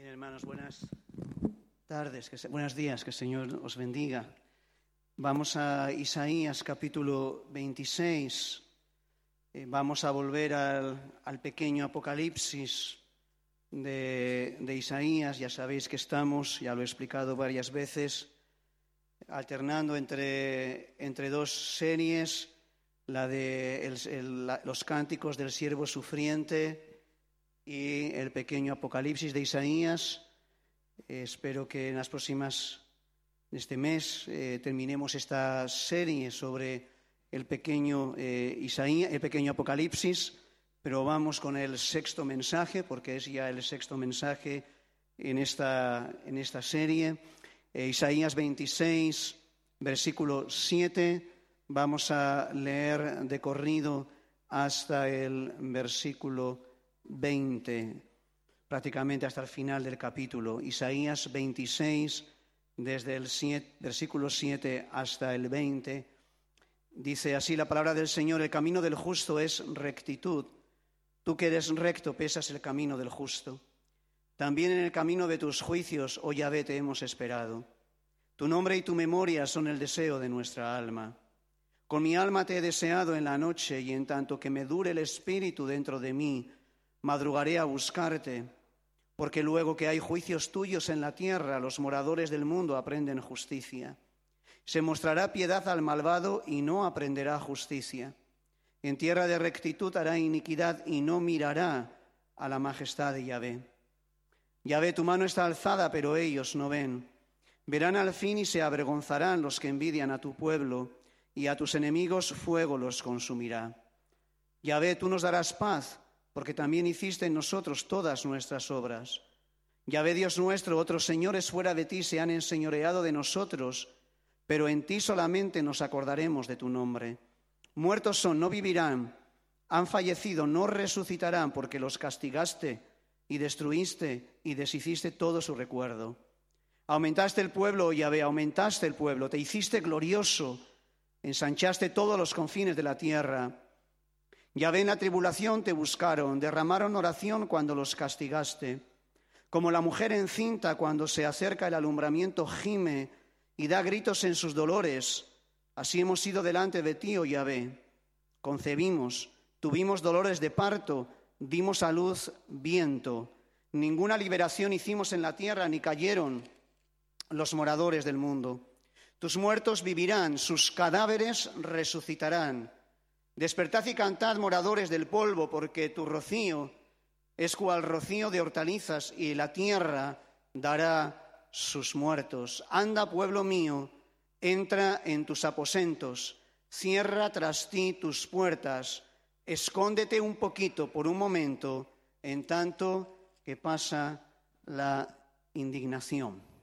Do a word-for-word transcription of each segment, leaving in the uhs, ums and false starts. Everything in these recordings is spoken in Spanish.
Bien, hermanos, buenas tardes, que se, buenos días, que el Señor os bendiga. Vamos a Isaías capítulo veintiséis. Eh, vamos a volver al, al pequeño Apocalipsis de, de Isaías. Ya sabéis que estamos, ya lo he explicado varias veces, alternando entre, entre dos series, la de el, el, la, los cánticos del siervo sufriente y el pequeño Apocalipsis de Isaías. Eh, espero que en las próximas, en este mes, eh, terminemos esta serie sobre el pequeño eh, Isaías, el pequeño Apocalipsis, pero vamos con el sexto mensaje, porque es ya el sexto mensaje en esta, en esta serie. Eh, Isaías veintiséis, versículo siete, vamos a leer de corrido hasta el versículo veinte, prácticamente hasta el final del capítulo. Isaías veintiséis, desde el siete, versículo siete hasta el veinte, dice así la palabra del Señor: el camino del justo es rectitud. Tú que eres recto pesas el camino del justo. También en el camino de tus juicios, oh Yahvé, te hemos esperado. Tu nombre y tu memoria son el deseo de nuestra alma. Con mi alma te he deseado en la noche, y en tanto que me dure el espíritu dentro de mí, madrugaré a buscarte, porque luego que hay juicios tuyos en la tierra, los moradores del mundo aprenden justicia. Se mostrará piedad al malvado y no aprenderá justicia. En tierra de rectitud hará iniquidad y no mirará a la majestad de Yahvé. Yahvé, tu mano está alzada, pero ellos no ven. Verán al fin y se avergonzarán los que envidian a tu pueblo, y a tus enemigos fuego los consumirá. Yahvé, tú nos darás paz, porque también hiciste en nosotros todas nuestras obras. Yahvé, Dios nuestro, otros señores fuera de ti se han enseñoreado de nosotros, pero en ti solamente nos acordaremos de tu nombre. Muertos son, no vivirán; han fallecido, no resucitarán, porque los castigaste y destruiste y deshiciste todo su recuerdo. Aumentaste el pueblo, oh Yahvé, aumentaste el pueblo, te hiciste glorioso, ensanchaste todos los confines de la tierra. Yahvé, en la tribulación te buscaron, derramaron oración cuando los castigaste. Como la mujer encinta cuando se acerca el alumbramiento gime y da gritos en sus dolores, así hemos sido delante de ti, oh Yahvé. Concebimos, tuvimos dolores de parto, dimos a luz viento. Ninguna liberación hicimos en la tierra, ni cayeron los moradores del mundo. Tus muertos vivirán, sus cadáveres resucitarán. Despertad y cantad, moradores del polvo, porque tu rocío es cual rocío de hortalizas, y la tierra dará sus muertos. Anda, pueblo mío, entra en tus aposentos, cierra tras ti tus puertas, escóndete un poquito por un momento, en tanto que pasa la indignación.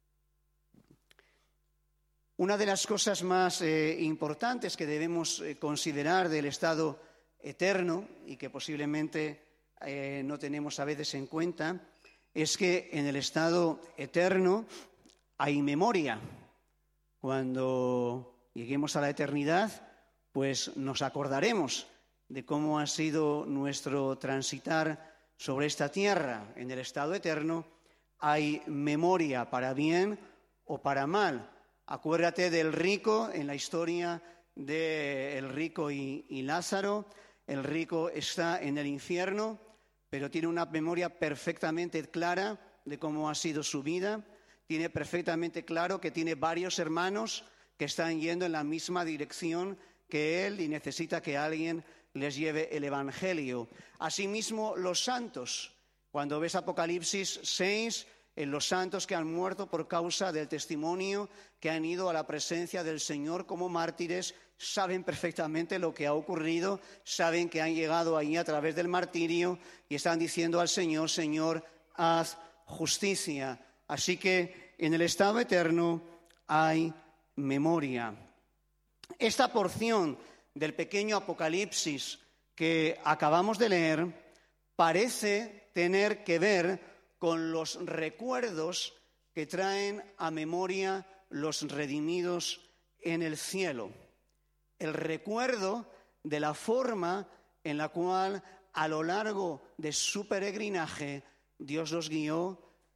Una de las cosas más eh, importantes que debemos eh, considerar del estado eterno, y que posiblemente eh, no tenemos a veces en cuenta, es que en el estado eterno hay memoria. Cuando lleguemos a la eternidad, pues nos acordaremos de cómo ha sido nuestro transitar sobre esta tierra. En el estado eterno hay memoria para bien o para mal. Acuérdate del rico en la historia del rico y, y Lázaro. El rico está en el infierno, pero tiene una memoria perfectamente clara de cómo ha sido su vida. Tiene perfectamente claro que tiene varios hermanos que están yendo en la misma dirección que él y necesita que alguien les lleve el evangelio. Asimismo, los santos. Cuando ves Apocalipsis seis, en los santos que han muerto por causa del testimonio, que han ido a la presencia del Señor como mártires, saben perfectamente lo que ha ocurrido, saben que han llegado ahí a través del martirio y están diciendo al Señor: Señor, haz justicia. Así que en el estado eterno hay memoria. Esta porción del pequeño Apocalipsis que acabamos de leer parece tener que ver con los recuerdos que traen a memoria los redimidos en el cielo. El recuerdo de la forma en la cual a lo largo de su peregrinaje Dios los guió,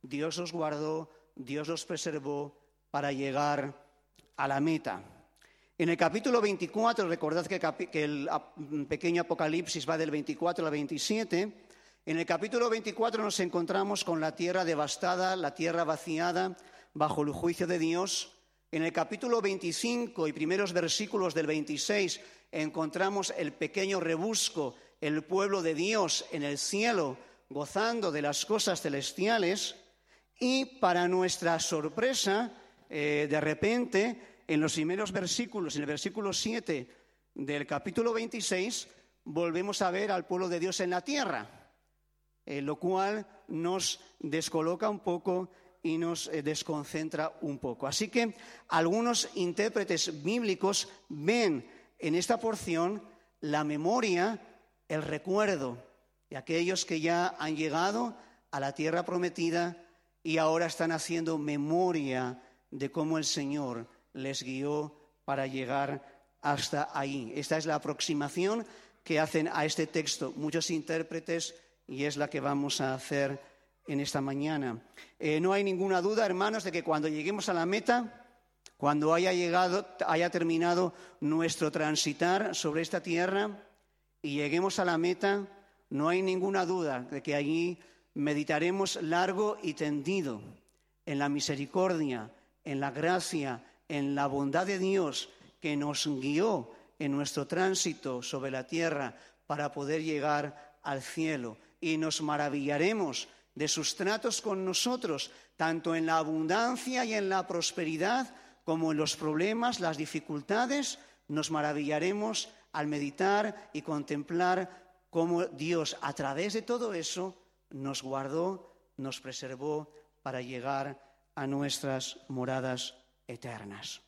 Dios los guardó, Dios los preservó para llegar a la meta. En el capítulo veinticuatro, recordad que, capi- que el pequeño Apocalipsis va del veinticuatro al veintisiete, en el capítulo veinticuatro nos encontramos con la tierra devastada, la tierra vaciada, bajo el juicio de Dios. En el capítulo veinticinco y primeros versículos del veintiséis encontramos el pequeño rebusco, el pueblo de Dios en el cielo, gozando de las cosas celestiales. Y para nuestra sorpresa, eh, de repente, en los primeros versículos, en el versículo siete del capítulo veintiséis, volvemos a ver al pueblo de Dios en la tierra, eh, lo cual nos descoloca un poco y nos eh, desconcentra un poco. Así que algunos intérpretes bíblicos ven en esta porción la memoria, el recuerdo de aquellos que ya han llegado a la tierra prometida y ahora están haciendo memoria de cómo el Señor les guió para llegar hasta ahí. Esta es la aproximación que hacen a este texto muchos intérpretes y es la que vamos a hacer en esta mañana. Eh, no hay ninguna duda, hermanos, de que cuando lleguemos a la meta, cuando haya llegado, haya terminado nuestro transitar sobre esta tierra y lleguemos a la meta, no hay ninguna duda de que allí meditaremos largo y tendido en la misericordia, en la gracia, en la bondad de Dios que nos guió en nuestro tránsito sobre la tierra para poder llegar al cielo. Y nos maravillaremos de sus tratos con nosotros, tanto en la abundancia y en la prosperidad, como en los problemas, las dificultades. Nos maravillaremos al meditar y contemplar cómo Dios, a través de todo eso, nos guardó, nos preservó para llegar a nuestras moradas eternas.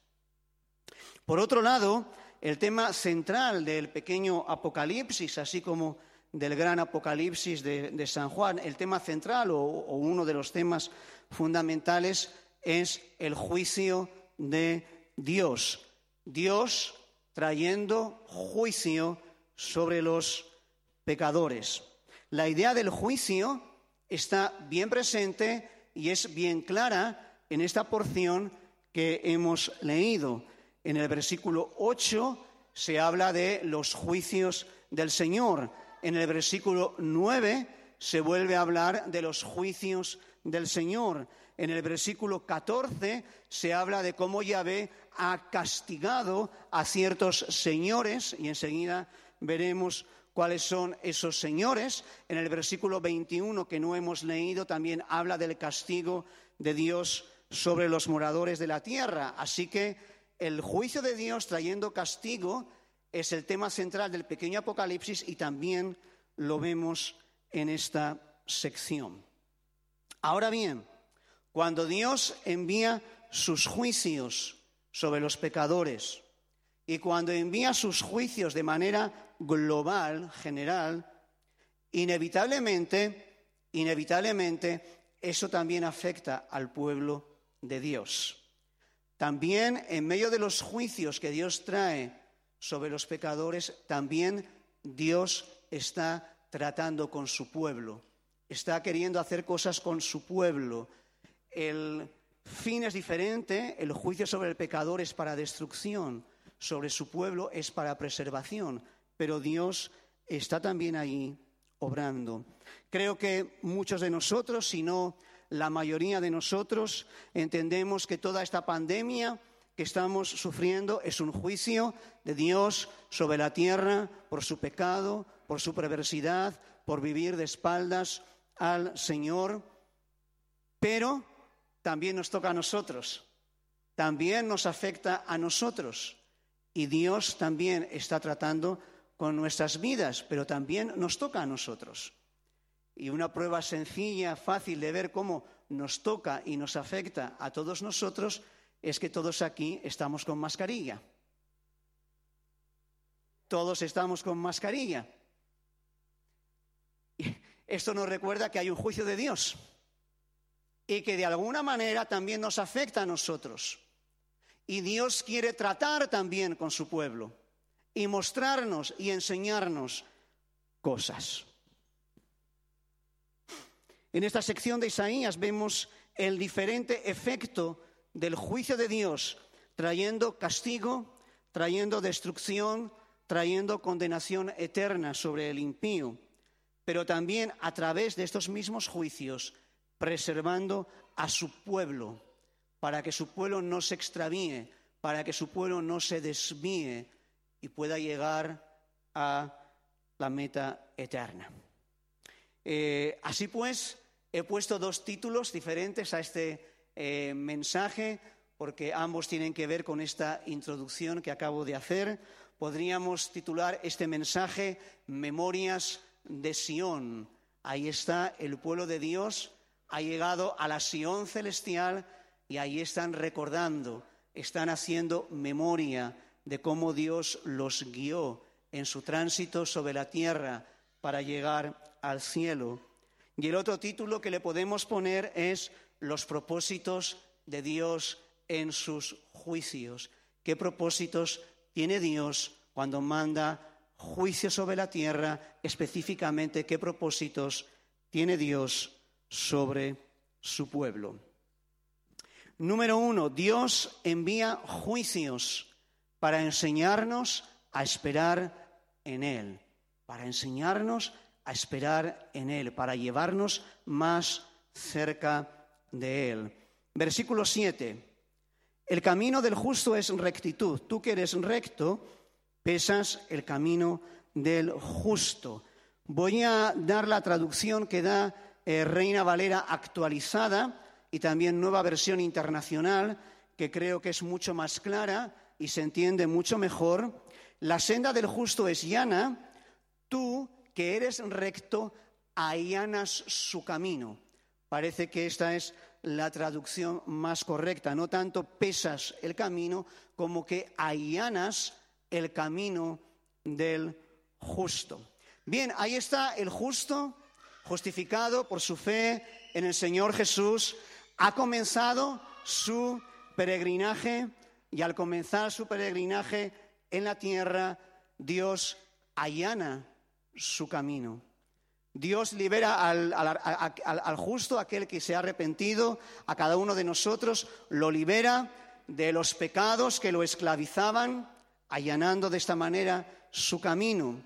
Por otro lado, el tema central del pequeño Apocalipsis, así como del gran Apocalipsis de, de San Juan, el tema central o, o uno de los temas fundamentales es el juicio de Dios. Dios trayendo juicio sobre los pecadores. La idea del juicio está bien presente y es bien clara en esta porción que hemos leído. En el versículo ocho se habla de los juicios del Señor. En el versículo nueve se vuelve a hablar de los juicios del Señor. En el versículo catorce se habla de cómo Yahvé ha castigado a ciertos señores y enseguida veremos cuáles son esos señores. En el versículo veintiuno que no hemos leído también habla del castigo de Dios sobre los moradores de la tierra. Así que el juicio de Dios trayendo castigo es el tema central del pequeño Apocalipsis y también lo vemos en esta sección. Ahora bien, cuando Dios envía sus juicios sobre los pecadores y cuando envía sus juicios de manera global, general, inevitablemente, inevitablemente, eso también afecta al pueblo de Dios. También en medio de los juicios que Dios trae sobre los pecadores, también Dios está tratando con su pueblo, está queriendo hacer cosas con su pueblo. El fin es diferente, el juicio sobre el pecador es para destrucción, sobre su pueblo es para preservación, pero Dios está también ahí obrando. Creo que muchos de nosotros, si no la mayoría de nosotros, entendemos que toda esta pandemia que estamos sufriendo es un juicio de Dios sobre la tierra por su pecado, por su perversidad, por vivir de espaldas al Señor. Pero también nos toca a nosotros, también nos afecta a nosotros. Y Dios también está tratando con nuestras vidas, pero también nos toca a nosotros. Y una prueba sencilla, fácil de ver cómo nos toca y nos afecta a todos nosotros es que todos aquí estamos con mascarilla. Todos estamos con mascarilla. Y esto nos recuerda que hay un juicio de Dios y que de alguna manera también nos afecta a nosotros. Y Dios quiere tratar también con su pueblo y mostrarnos y enseñarnos cosas. En esta sección de Isaías vemos el diferente efecto del juicio de Dios, trayendo castigo, trayendo destrucción, trayendo condenación eterna sobre el impío, pero también a través de estos mismos juicios, preservando a su pueblo, para que su pueblo no se extravíe, para que su pueblo no se desvíe y pueda llegar a la meta eterna. Eh, así pues, he puesto dos títulos diferentes a este eh, mensaje, porque ambos tienen que ver con esta introducción que acabo de hacer. Podríamos titular este mensaje Memorias de Sión. Ahí está el pueblo de Dios, ha llegado a la Sión celestial y ahí están recordando, están haciendo memoria de cómo Dios los guió en su tránsito sobre la tierra para llegar al cielo. Y el otro título que le podemos poner es Los propósitos de Dios en sus juicios. ¿Qué propósitos tiene Dios cuando manda juicio sobre la tierra? Específicamente, ¿qué propósitos tiene Dios sobre su pueblo? Número uno, Dios envía juicios para enseñarnos a esperar en Él, para enseñarnos a esperar en Él, para llevarnos más cerca de Él. Versículo siete. El camino del justo es rectitud. Tú que eres recto, pesas el camino del justo. Voy a dar la traducción que da eh, Reina Valera actualizada y también Nueva Versión Internacional, que creo que es mucho más clara y se entiende mucho mejor. La senda del justo es llana, tú que eres recto, allanas su camino. Parece que esta es la traducción más correcta. No tanto pesas el camino, como que allanas el camino del justo. Bien, ahí está el justo, justificado por su fe en el Señor Jesús. Ha comenzado su peregrinaje y al comenzar su peregrinaje en la tierra, Dios allana su camino. Dios libera al, al, al, al justo, aquel que se ha arrepentido, a cada uno de nosotros, lo libera de los pecados que lo esclavizaban, allanando de esta manera su camino.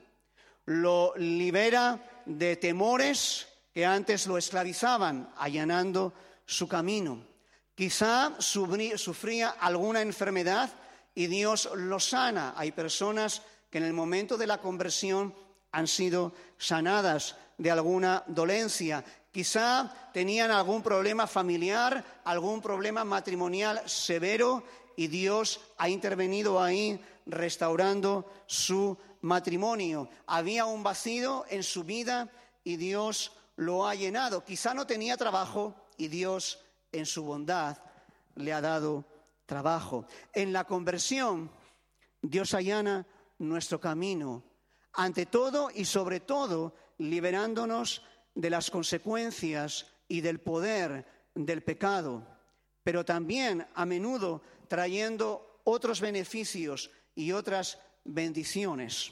Lo libera de temores que antes lo esclavizaban, allanando su camino. Quizá sufría alguna enfermedad y Dios lo sana. Hay personas que en el momento de la conversión han sido sanadas de alguna dolencia. Quizá tenían algún problema familiar, algún problema matrimonial severo y Dios ha intervenido ahí restaurando su matrimonio. Había un vacío en su vida y Dios lo ha llenado. Quizá no tenía trabajo y Dios en su bondad le ha dado trabajo. En la conversión, Dios allana nuestro camino. Ante todo y sobre todo, liberándonos de las consecuencias y del poder del pecado, pero también a menudo trayendo otros beneficios y otras bendiciones.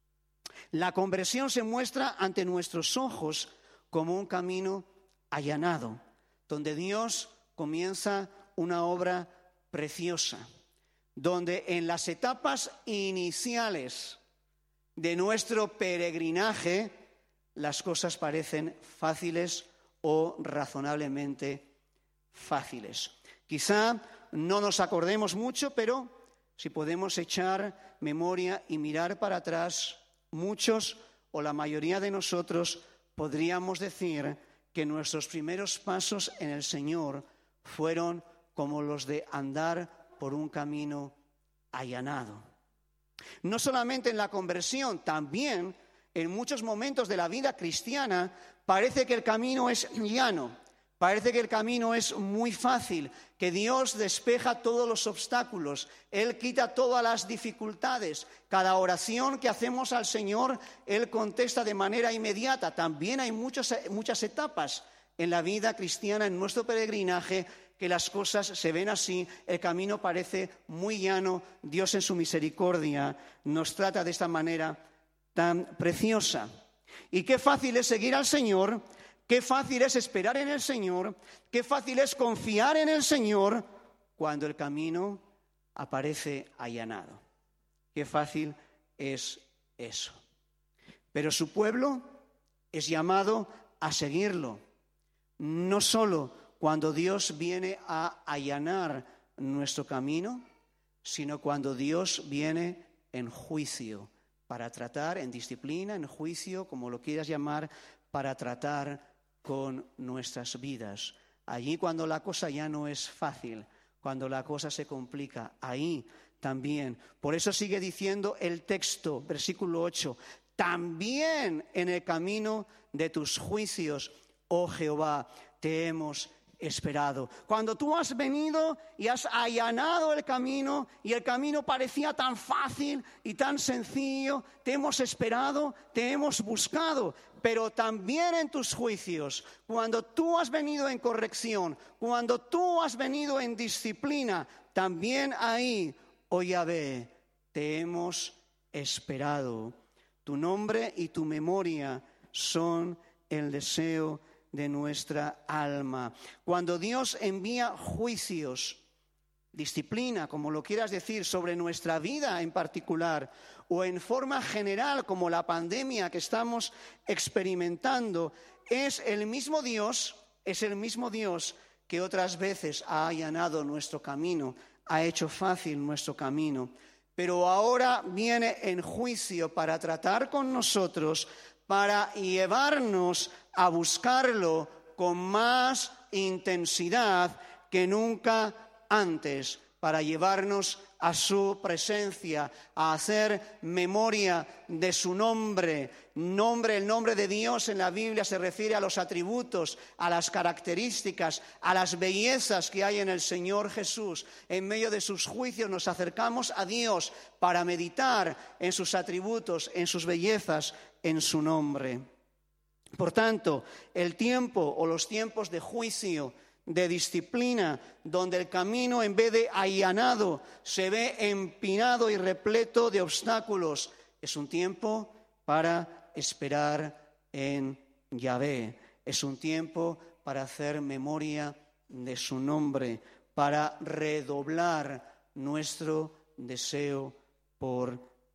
La conversión se muestra ante nuestros ojos como un camino allanado, donde Dios comienza una obra preciosa, donde en las etapas iniciales de nuestro peregrinaje las cosas parecen fáciles o razonablemente fáciles. Quizá no nos acordemos mucho, pero si podemos echar memoria y mirar para atrás, muchos o la mayoría de nosotros podríamos decir que nuestros primeros pasos en el Señor fueron como los de andar por un camino allanado. No solamente en la conversión, también en muchos momentos de la vida cristiana parece que el camino es llano, parece que el camino es muy fácil, que Dios despeja todos los obstáculos, Él quita todas las dificultades. Cada oración que hacemos al Señor, Él contesta de manera inmediata. También hay muchos, muchas etapas en la vida cristiana, en nuestro peregrinaje, que las cosas se ven así, el camino parece muy llano, Dios en su misericordia nos trata de esta manera tan preciosa. Y qué fácil es seguir al Señor, Qué fácil es esperar en el Señor, qué fácil es confiar en el Señor cuando el camino aparece allanado. Qué fácil es eso. Pero su pueblo es llamado a seguirlo, no solo cuando Dios viene a allanar nuestro camino, sino cuando Dios viene en juicio, para tratar, en disciplina, en juicio, como lo quieras llamar, para tratar con nuestras vidas. Allí cuando la cosa ya no es fácil, cuando la cosa se complica, ahí también. Por eso sigue diciendo el texto, versículo ocho, también en el camino de tus juicios, oh Jehová, te hemos esperado. Cuando tú has venido y has allanado el camino y el camino parecía tan fácil y tan sencillo, te hemos esperado, te hemos buscado. Pero también en tus juicios, cuando tú has venido en corrección, cuando tú has venido en disciplina, también ahí, oh Yahvé, te hemos esperado. Tu nombre y tu memoria son el deseo de nuestra alma. Cuando Dios envía juicios, disciplina, como lo quieras decir, sobre nuestra vida en particular, o en forma general, como la pandemia que estamos experimentando, es el mismo Dios, es el mismo Dios que otras veces ha allanado nuestro camino, ha hecho fácil nuestro camino, pero ahora viene en juicio para tratar con nosotros, para llevarnos a buscarlo con más intensidad que nunca antes, para llevarnos a su presencia, a hacer memoria de su nombre. Nombre, el nombre de Dios en la Biblia se refiere a los atributos, a las características, a las bellezas que hay en el Señor Jesús. En medio de sus juicios nos acercamos a Dios para meditar en sus atributos, en sus bellezas, en su nombre. Por tanto, el tiempo o los tiempos de juicio, de disciplina, donde el camino en vez de allanado se ve empinado y repleto de obstáculos, es un tiempo para esperar en Yahvé. Es un tiempo para hacer memoria de su nombre, para redoblar nuestro deseo por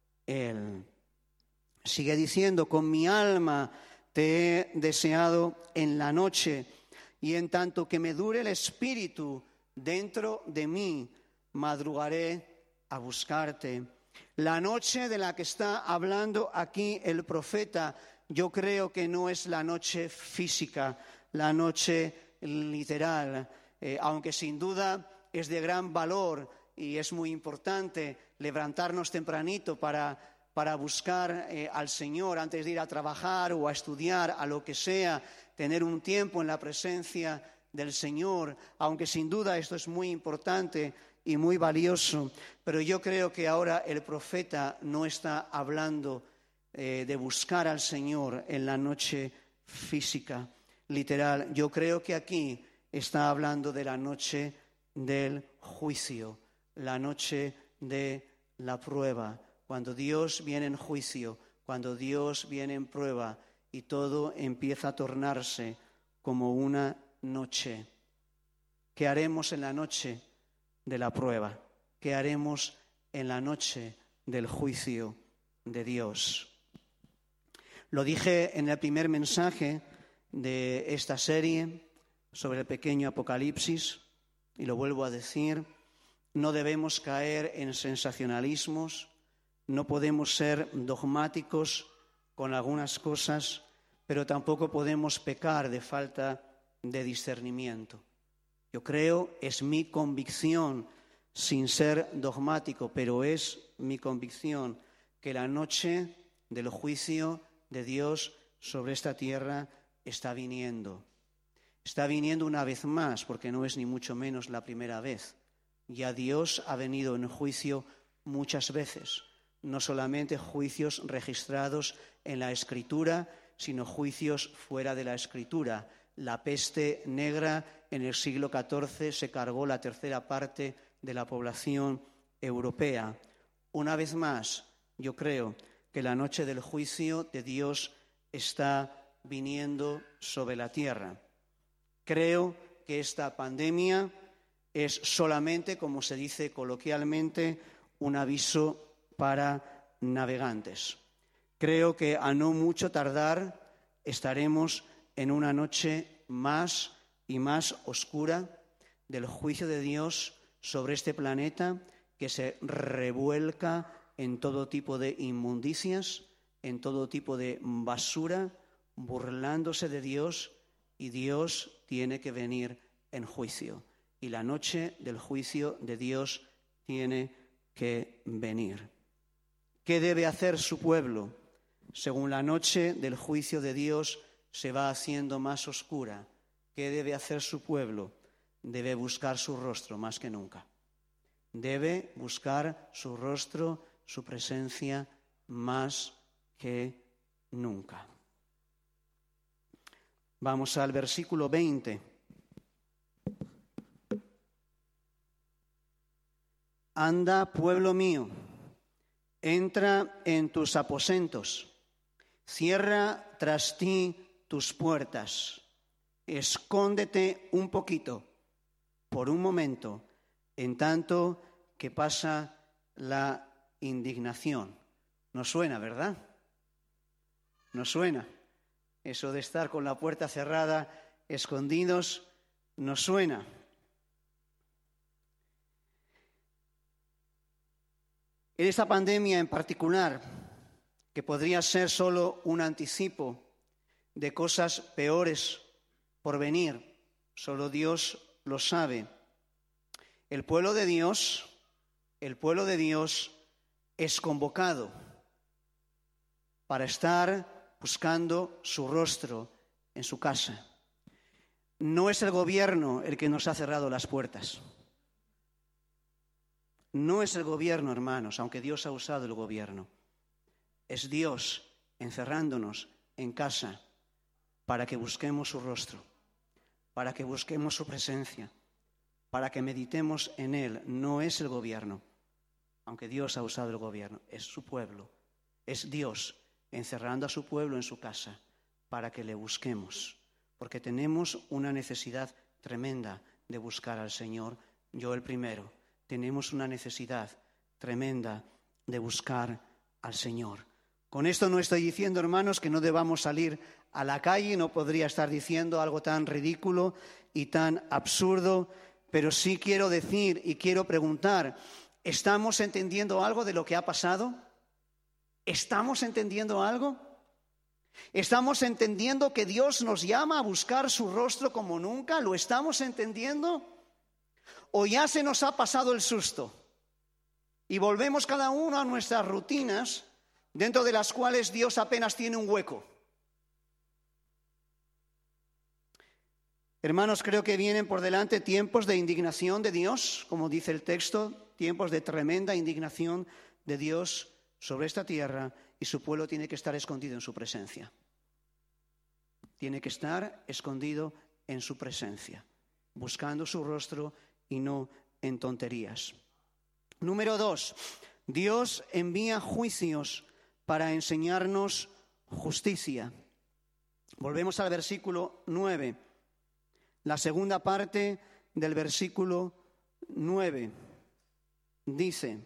Él. Sigue diciendo, con mi alma te he deseado en la noche, y en tanto que me dure el espíritu dentro de mí, madrugaré a buscarte. La noche de la que está hablando aquí el profeta, yo creo que no es la noche física, la noche literal, eh, aunque sin duda es de gran valor y es muy importante levantarnos tempranito para, para buscar eh, al Señor antes de ir a trabajar o a estudiar, a lo que sea, tener un tiempo en la presencia del Señor, aunque sin duda esto es muy importante y muy valioso, pero yo creo que ahora el profeta no está hablando eh, de buscar al Señor en la noche física, literal. Yo creo que aquí está hablando de la noche del juicio, la noche de la prueba, cuando Dios viene en juicio, cuando Dios viene en prueba y todo empieza a tornarse como una noche. ¿Qué haremos en la noche de la prueba? ¿Qué haremos en la noche del juicio de Dios? Lo dije en el primer mensaje de esta serie sobre el pequeño Apocalipsis y lo vuelvo a decir, no debemos caer en sensacionalismos, no podemos ser dogmáticos con algunas cosas, pero tampoco podemos pecar de falta de discernimiento. Yo creo, es mi convicción, sin ser dogmático, pero es mi convicción que la noche del juicio de Dios sobre esta tierra está viniendo. Está viniendo una vez más, porque no es ni mucho menos la primera vez. Ya Dios ha venido en juicio muchas veces, no solamente juicios registrados en la Escritura, sino juicios fuera de la Escritura. La peste negra en el siglo catorce se cargó la tercera parte de la población europea. Una vez más, yo creo que la noche del juicio de Dios está viniendo sobre la tierra. Creo que esta pandemia es solamente, como se dice coloquialmente, un aviso para navegantes. Creo que a no mucho tardar estaremos en una noche más y más oscura del juicio de Dios sobre este planeta que se revuelca en todo tipo de inmundicias, en todo tipo de basura, burlándose de Dios, y Dios tiene que venir en juicio. Y la noche del juicio de Dios tiene que venir. ¿Qué debe hacer su pueblo? Según la noche del juicio de Dios se va haciendo más oscura, ¿qué debe hacer su pueblo? Debe buscar su rostro más que nunca. Debe buscar su rostro, su presencia más que nunca. Vamos al versículo veinte. Anda, pueblo mío, entra en tus aposentos, cierra tras ti tus puertas, escóndete un poquito, por un momento, en tanto que pasa la indignación. ¿Nos suena, verdad? ¿Nos suena? Eso de estar con la puerta cerrada, escondidos, ¿nos suena? En esta pandemia en particular, que podría ser solo un anticipo de cosas peores por venir, solo Dios lo sabe. El pueblo de Dios, el pueblo de Dios es convocado para estar buscando su rostro en su casa. No es el gobierno el que nos ha cerrado las puertas. No es el gobierno, hermanos, aunque Dios ha usado el gobierno. Es Dios encerrándonos en casa para que busquemos su rostro, para que busquemos su presencia, para que meditemos en Él. No es el gobierno, aunque Dios ha usado el gobierno, es su pueblo. Es Dios encerrando a su pueblo en su casa para que le busquemos, porque tenemos una necesidad tremenda de buscar al Señor. Yo el primero. Tenemos una necesidad tremenda de buscar al Señor. Con esto no estoy diciendo, hermanos, que no debamos salir a la calle, no podría estar diciendo algo tan ridículo y tan absurdo, pero sí quiero decir y quiero preguntar, ¿estamos entendiendo algo de lo que ha pasado? ¿Estamos entendiendo algo? ¿Estamos entendiendo que Dios nos llama a buscar su rostro como nunca? ¿Lo estamos entendiendo? ¿O ya se nos ha pasado el susto y volvemos cada uno a nuestras rutinas, dentro de las cuales Dios apenas tiene un hueco? Hermanos, creo que vienen por delante tiempos de indignación de Dios, como dice el texto, tiempos de tremenda indignación de Dios sobre esta tierra, y su pueblo tiene que estar escondido en su presencia. Tiene que estar escondido en su presencia, buscando su rostro y no en tonterías. Número dos, Dios envía juicios para enseñarnos justicia. Volvemos al versículo nueve, la segunda parte del versículo nueve. Dice: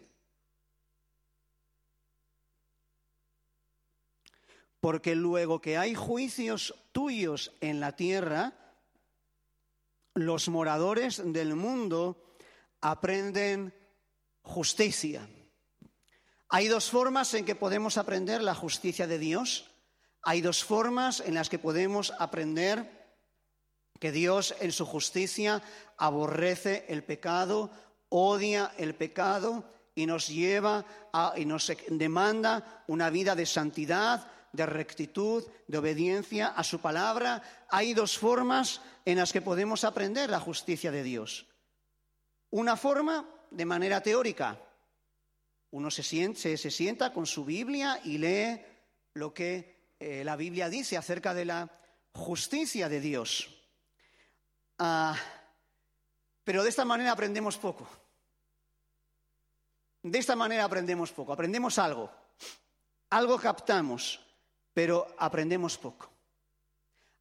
porque luego que hay juicios tuyos en la tierra, los moradores del mundo aprenden justicia. Hay dos formas en que podemos aprender la justicia de Dios. Hay dos formas en las que podemos aprender que Dios en su justicia aborrece el pecado, odia el pecado y nos lleva a, y nos demanda una vida de santidad, de rectitud, de obediencia a su palabra. Hay dos formas en las que podemos aprender la justicia de Dios. Una forma de manera teórica. Uno se sienta, se, se sienta con su Biblia y lee lo que eh, la Biblia dice acerca de la justicia de Dios. Ah, pero de esta manera aprendemos poco. De esta manera aprendemos poco. Aprendemos algo. Algo captamos, pero aprendemos poco.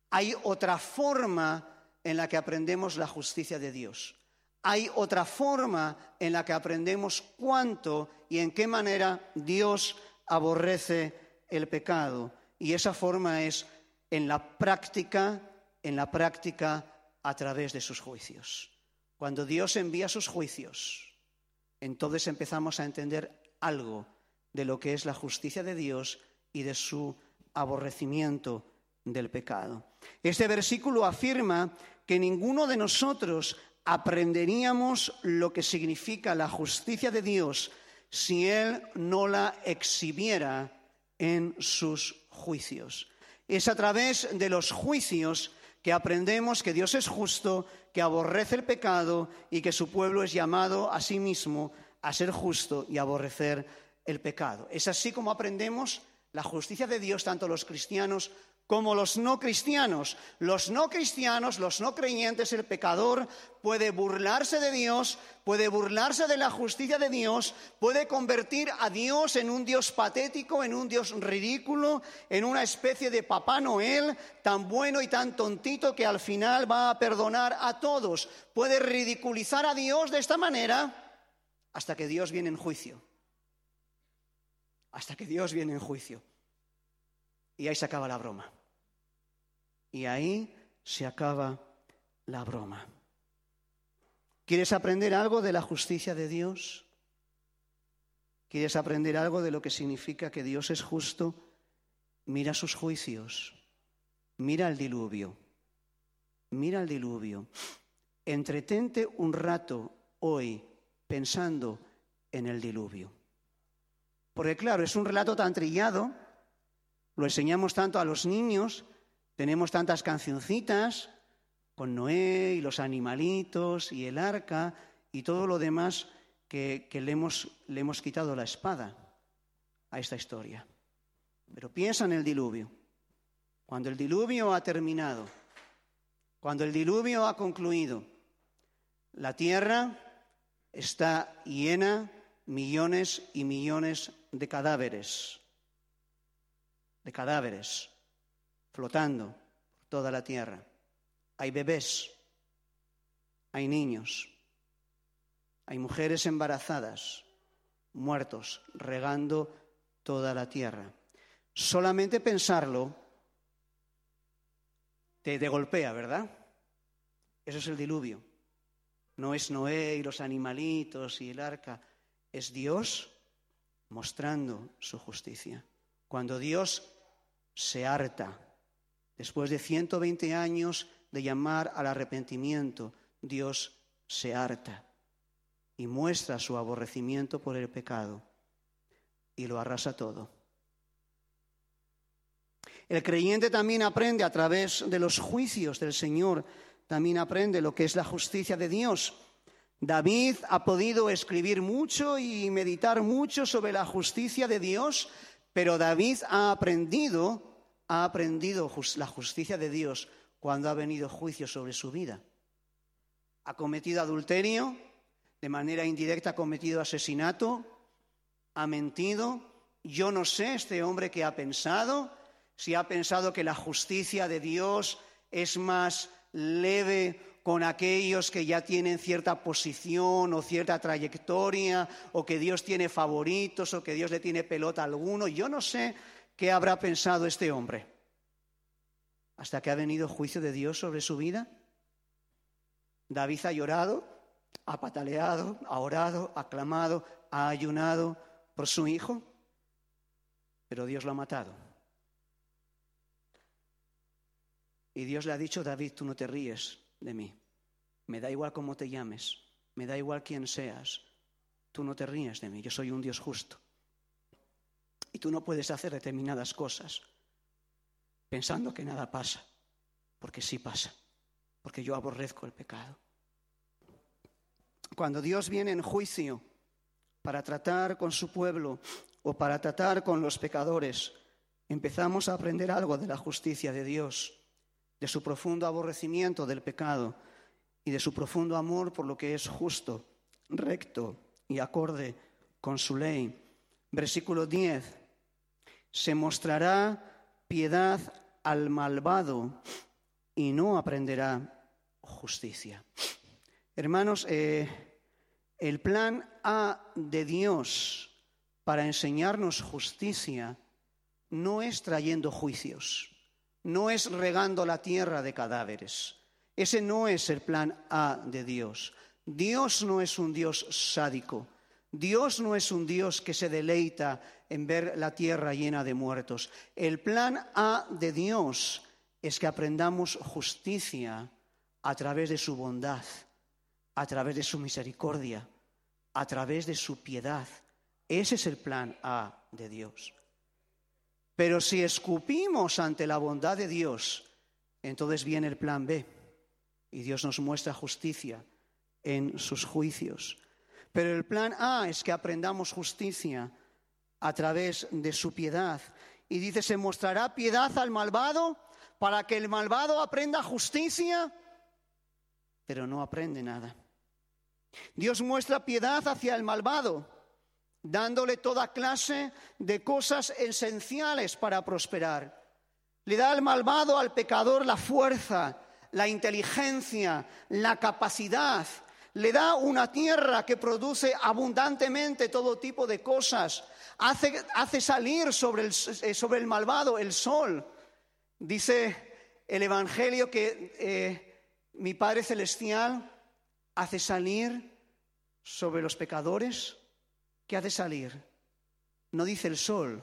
Hay otra forma en la que aprendemos la justicia de Dios. Hay otra forma en la que aprendemos cuánto y en qué manera Dios aborrece el pecado. Y esa forma es en la práctica, en la práctica a través de sus juicios. Cuando Dios envía sus juicios, entonces empezamos a entender algo de lo que es la justicia de Dios y de su aborrecimiento del pecado. Este versículo afirma que ninguno de nosotros aprenderíamos lo que significa la justicia de Dios si Él no la exhibiera en sus juicios. Es a través de los juicios que aprendemos que Dios es justo, que aborrece el pecado y que su pueblo es llamado a sí mismo a ser justo y aborrecer el pecado. Es así como aprendemos la justicia de Dios, tanto los cristianos como los no cristianos. Los no cristianos, los no creyentes, el pecador puede burlarse de Dios, puede burlarse de la justicia de Dios, puede convertir a Dios en un Dios patético, en un Dios ridículo, en una especie de Papá Noel tan bueno y tan tontito que al final va a perdonar a todos. Puede ridiculizar a Dios de esta manera hasta que Dios viene en juicio. Hasta que Dios viene en juicio. Y ahí se acaba la broma. Y ahí se acaba la broma. ¿Quieres aprender algo de la justicia de Dios? ¿Quieres aprender algo de lo que significa que Dios es justo? Mira sus juicios. Mira el diluvio. Mira el diluvio. Entretente un rato hoy pensando en el diluvio. Porque claro, es un relato tan trillado, lo enseñamos tanto a los niños, tenemos tantas cancioncitas con Noé y los animalitos y el arca y todo lo demás que, que le hemos, le hemos quitado la espada a esta historia. Pero piensa en el diluvio. Cuando el diluvio ha terminado, cuando el diluvio ha concluido, la tierra está llena millones y millones de cadáveres, de cadáveres flotando por toda la tierra. Hay bebés, hay niños, hay mujeres embarazadas, muertos, regando toda la tierra. Solamente pensarlo te, te golpea, ¿verdad? Eso es el diluvio. No es Noé y los animalitos y el arca. Es Dios mostrando su justicia. Cuando Dios se harta, después de ciento veinte años de llamar al arrepentimiento, Dios se harta y muestra su aborrecimiento por el pecado y lo arrasa todo. El creyente también aprende a través de los juicios del Señor, también aprende lo que es la justicia de Dios. David ha podido escribir mucho y meditar mucho sobre la justicia de Dios, pero David ha aprendido, ha aprendido la justicia de Dios cuando ha venido juicio sobre su vida. Ha cometido adulterio, de manera indirecta ha cometido asesinato, ha mentido. Yo no sé este hombre qué ha pensado, si ha pensado que la justicia de Dios es más leve con aquellos que ya tienen cierta posición o cierta trayectoria, o que Dios tiene favoritos, o que Dios le tiene pelota a alguno. Yo no sé qué habrá pensado este hombre, hasta que ha venido juicio de Dios sobre su vida. David ha llorado, ha pataleado, ha orado, ha clamado, ha ayunado por su hijo, pero Dios lo ha matado. Y Dios le ha dicho: David, tú no te ríes de mí. Me da igual cómo te llames, me da igual quién seas. Tú no te ríes de mí, yo soy un Dios justo. Y tú no puedes hacer determinadas cosas pensando que nada pasa, porque sí pasa, porque yo aborrezco el pecado. Cuando Dios viene en juicio para tratar con su pueblo o para tratar con los pecadores, empezamos a aprender algo de la justicia de Dios, de su profundo aborrecimiento del pecado y de su profundo amor por lo que es justo, recto y acorde con su ley. Versículo diez. Se mostrará piedad al malvado y no aprenderá justicia. Hermanos, eh, el plan A de Dios para enseñarnos justicia no es trayendo juicios, no es regando la tierra de cadáveres. Ese no es el plan A de Dios. Dios no es un Dios sádico. Dios no es un Dios que se deleita en ver la tierra llena de muertos. El plan A de Dios es que aprendamos justicia a través de su bondad, a través de su misericordia, a través de su piedad. Ese es el plan A de Dios. Pero si escupimos ante la bondad de Dios, entonces viene el plan B y Dios nos muestra justicia en sus juicios. Pero el plan A es que aprendamos justicia a través de su piedad. Y dice, ¿se mostrará piedad al malvado para que el malvado aprenda justicia? Pero no aprende nada. Dios muestra piedad hacia el malvado, dándole toda clase de cosas esenciales para prosperar. Le da al malvado, al pecador, la fuerza, la inteligencia, la capacidad. Le da una tierra que produce abundantemente todo tipo de cosas. Hace, hace salir sobre el, sobre el malvado el sol. Dice el Evangelio que eh, mi Padre Celestial hace salir sobre los pecadores. ¿Qué hace salir? No dice el sol,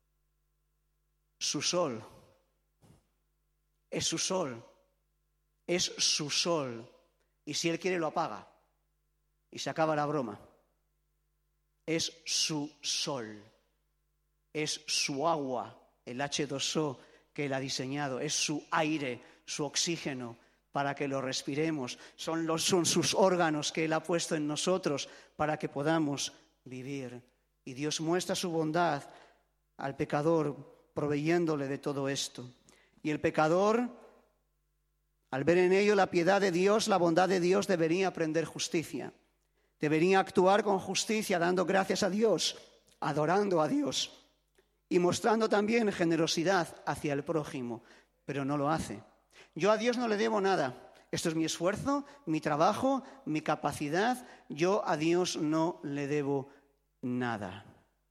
su sol. Es su sol. Es su sol. Y si Él quiere lo apaga. Y se acaba la broma. Es su sol. Es su agua, el hache dos o que Él ha diseñado. Es su aire, su oxígeno, para que lo respiremos. Son, los, son sus órganos que Él ha puesto en nosotros para que podamos vivir. Y Dios muestra su bondad al pecador, proveyéndole de todo esto. Y el pecador, al ver en ello la piedad de Dios, la bondad de Dios, debería aprender justicia. Debería actuar con justicia, dando gracias a Dios, adorando a Dios y mostrando también generosidad hacia el prójimo, pero no lo hace. Yo a Dios no le debo nada. Esto es mi esfuerzo, mi trabajo, mi capacidad. Yo a Dios no le debo nada.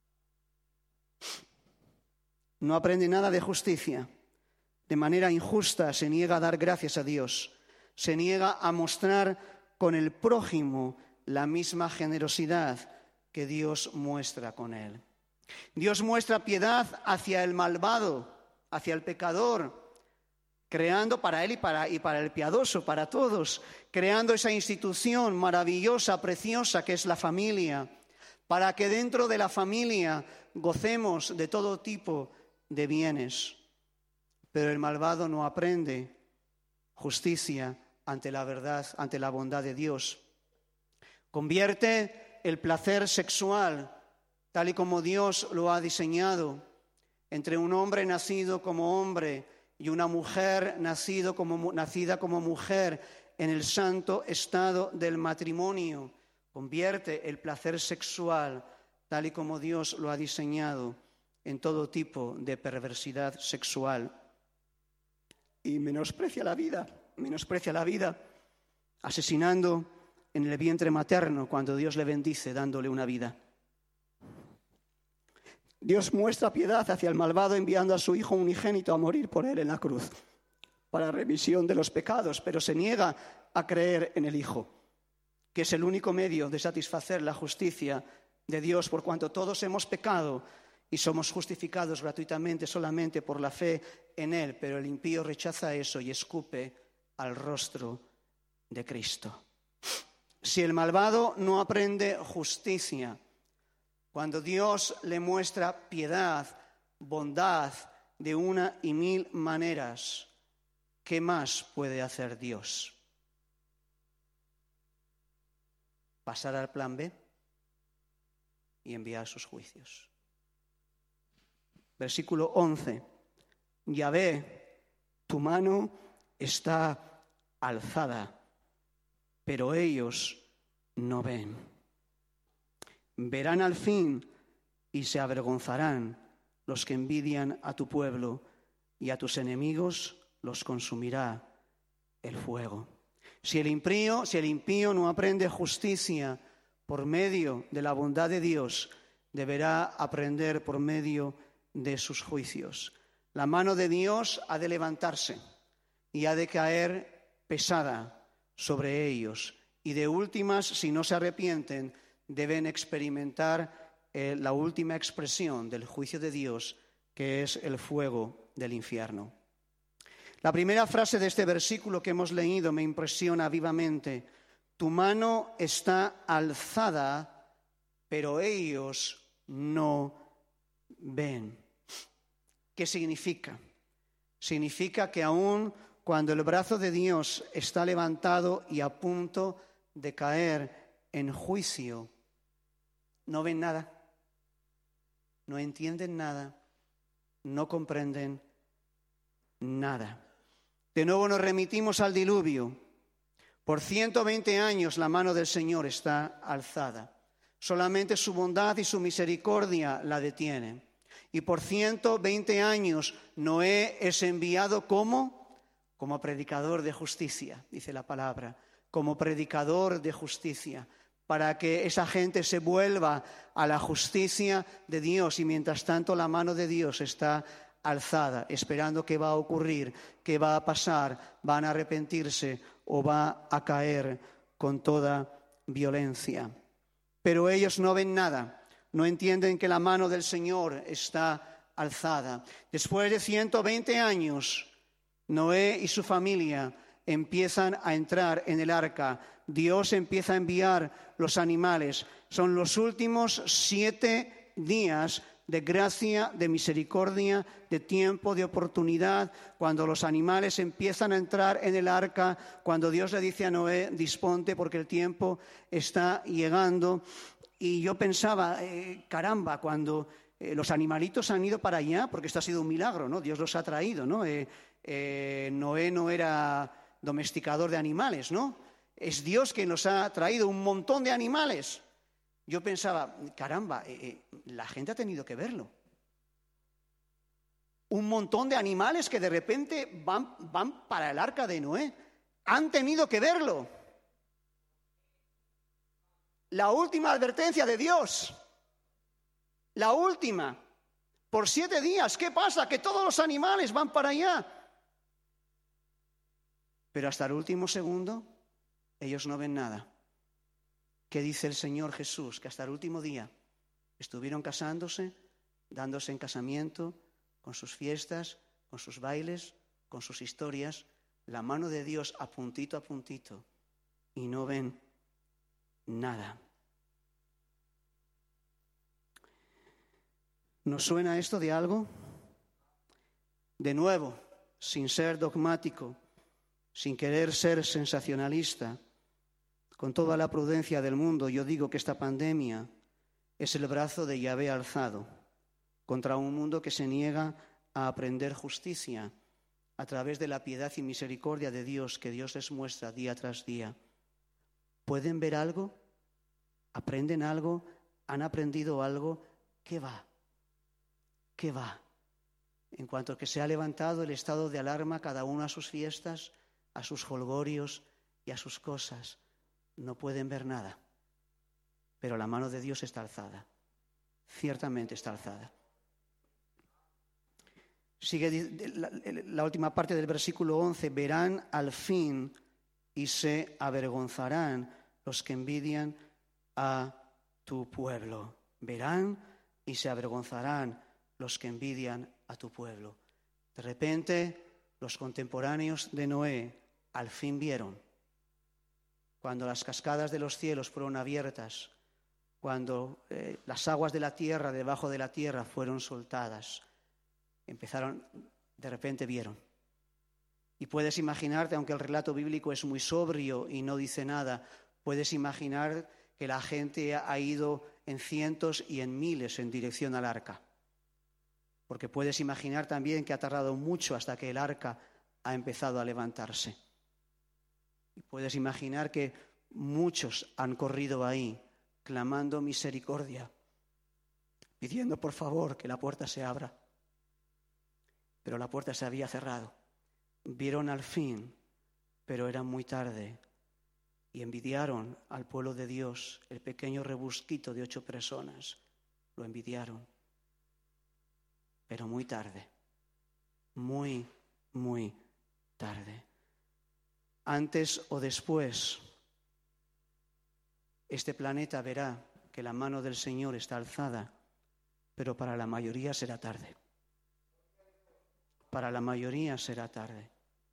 No aprende nada de justicia. De manera injusta se niega a dar gracias a Dios. Se niega a mostrar con el prójimo la misma generosidad que Dios muestra con él. Dios muestra piedad hacia el malvado, hacia el pecador, creando para él y para, y para el piadoso, para todos, creando esa institución maravillosa, preciosa que es la familia, para que dentro de la familia gocemos de todo tipo de bienes. Pero el malvado no aprende justicia ante la verdad, ante la bondad de Dios. Convierte el placer sexual, tal y como Dios lo ha diseñado, entre un hombre nacido como hombre y una mujer nacido como, nacida como mujer en el santo estado del matrimonio. Convierte el placer sexual, tal y como Dios lo ha diseñado, en todo tipo de perversidad sexual. Y menosprecia la vida, menosprecia la vida, asesinando en el vientre materno cuando Dios le bendice dándole una vida. Dios muestra piedad hacia el malvado enviando a su Hijo unigénito a morir por él en la cruz para remisión de los pecados, pero se niega a creer en el Hijo, que es el único medio de satisfacer la justicia de Dios, por cuanto todos hemos pecado y somos justificados gratuitamente solamente por la fe en Él, pero el impío rechaza eso y escupe al rostro de Cristo. Si el malvado no aprende justicia, cuando Dios le muestra piedad, bondad de una y mil maneras, ¿qué más puede hacer Dios? Pasar al plan B y enviar sus juicios. Versículo once. Yahvé, tu mano está alzada, pero ellos no ven. Verán al fin y se avergonzarán los que envidian a tu pueblo, y a tus enemigos los consumirá el fuego. Si el impío, si el impío no aprende justicia por medio de la bondad de Dios, deberá aprender por medio de sus juicios. La mano de Dios ha de levantarse y ha de caer pesada sobre ellos. Y de últimas, si no se arrepienten, deben experimentar eh, la última expresión del juicio de Dios, que es el fuego del infierno. La primera frase de este versículo que hemos leído me impresiona vivamente. Tu mano está alzada, pero ellos no ven. ¿Qué significa? Significa que aún cuando el brazo de Dios está levantado y a punto de caer en juicio, no ven nada, no entienden nada, no comprenden nada. De nuevo nos remitimos al diluvio. Por ciento veinte años la mano del Señor está alzada. Solamente su bondad y su misericordia la detienen. Y por ciento veinte años Noé es enviado como, como predicador de justicia, dice la palabra, como predicador de justicia, para que esa gente se vuelva a la justicia de Dios. Y mientras tanto la mano de Dios está alzada, esperando qué va a ocurrir, qué va a pasar, van a arrepentirse o va a caer con toda violencia. Pero ellos no ven nada. No entienden que la mano del Señor está alzada. Después de ciento veinte años, Noé y su familia empiezan a entrar en el arca. Dios empieza a enviar los animales. Son los últimos siete días de gracia, de misericordia, de tiempo, de oportunidad, cuando los animales empiezan a entrar en el arca, cuando Dios le dice a Noé, disponte porque el tiempo está llegando. Y yo pensaba, eh, caramba, cuando eh, los animalitos han ido para allá, porque esto ha sido un milagro, ¿no? Dios los ha traído, ¿no? Eh, eh, Noé no era domesticador de animales, ¿no? Es Dios quien los ha traído un montón de animales. Yo pensaba, caramba, eh, eh, la gente ha tenido que verlo. Un montón de animales que de repente van, van para el arca de Noé. Han tenido que verlo. La última advertencia de Dios. La última. Por siete días. ¿Qué pasa? Que todos los animales van para allá. Pero hasta el último segundo, ellos no ven nada. ¿Qué dice el Señor Jesús? Que hasta el último día estuvieron casándose, dándose en casamiento, con sus fiestas, con sus bailes, con sus historias, la mano de Dios a puntito a puntito, y no ven nada. ¿Nos suena esto de algo? De nuevo, sin ser dogmático, sin querer ser sensacionalista, con toda la prudencia del mundo, yo digo que esta pandemia es el brazo de Yahvé alzado contra un mundo que se niega a aprender justicia a través de la piedad y misericordia de Dios que Dios les muestra día tras día. ¿Pueden ver algo? ¿Aprenden algo? ¿Han aprendido algo? ¿Qué va? ¿Qué va? En cuanto que se ha levantado el estado de alarma, cada uno a sus fiestas, a sus jolgorios y a sus cosas, no pueden ver nada. Pero la mano de Dios está alzada. Ciertamente está alzada. Sigue la, la última parte del versículo once. Verán al fin y se avergonzarán los que envidian a tu pueblo. Verán y se avergonzarán los que envidian a tu pueblo. De repente, los contemporáneos de Noé al fin vieron, cuando las cascadas de los cielos fueron abiertas, cuando eh, las aguas de la tierra, debajo de la tierra, fueron soltadas, empezaron, de repente vieron. Y puedes imaginarte, aunque el relato bíblico es muy sobrio y no dice nada, puedes imaginar que la gente ha ido en cientos y en miles en dirección al arca. Porque puedes imaginar también que ha tardado mucho hasta que el arca ha empezado a levantarse. Y puedes imaginar que muchos han corrido ahí, clamando misericordia, pidiendo por favor que la puerta se abra. Pero la puerta se había cerrado. Vieron al fin pero era muy tarde y envidiaron al pueblo de Dios, el pequeño rebusquito de ocho personas, lo envidiaron, pero muy tarde, muy, muy tarde. Antes o después, este planeta verá que la mano del Señor está alzada, pero para la mayoría será tarde. Para la mayoría será tarde.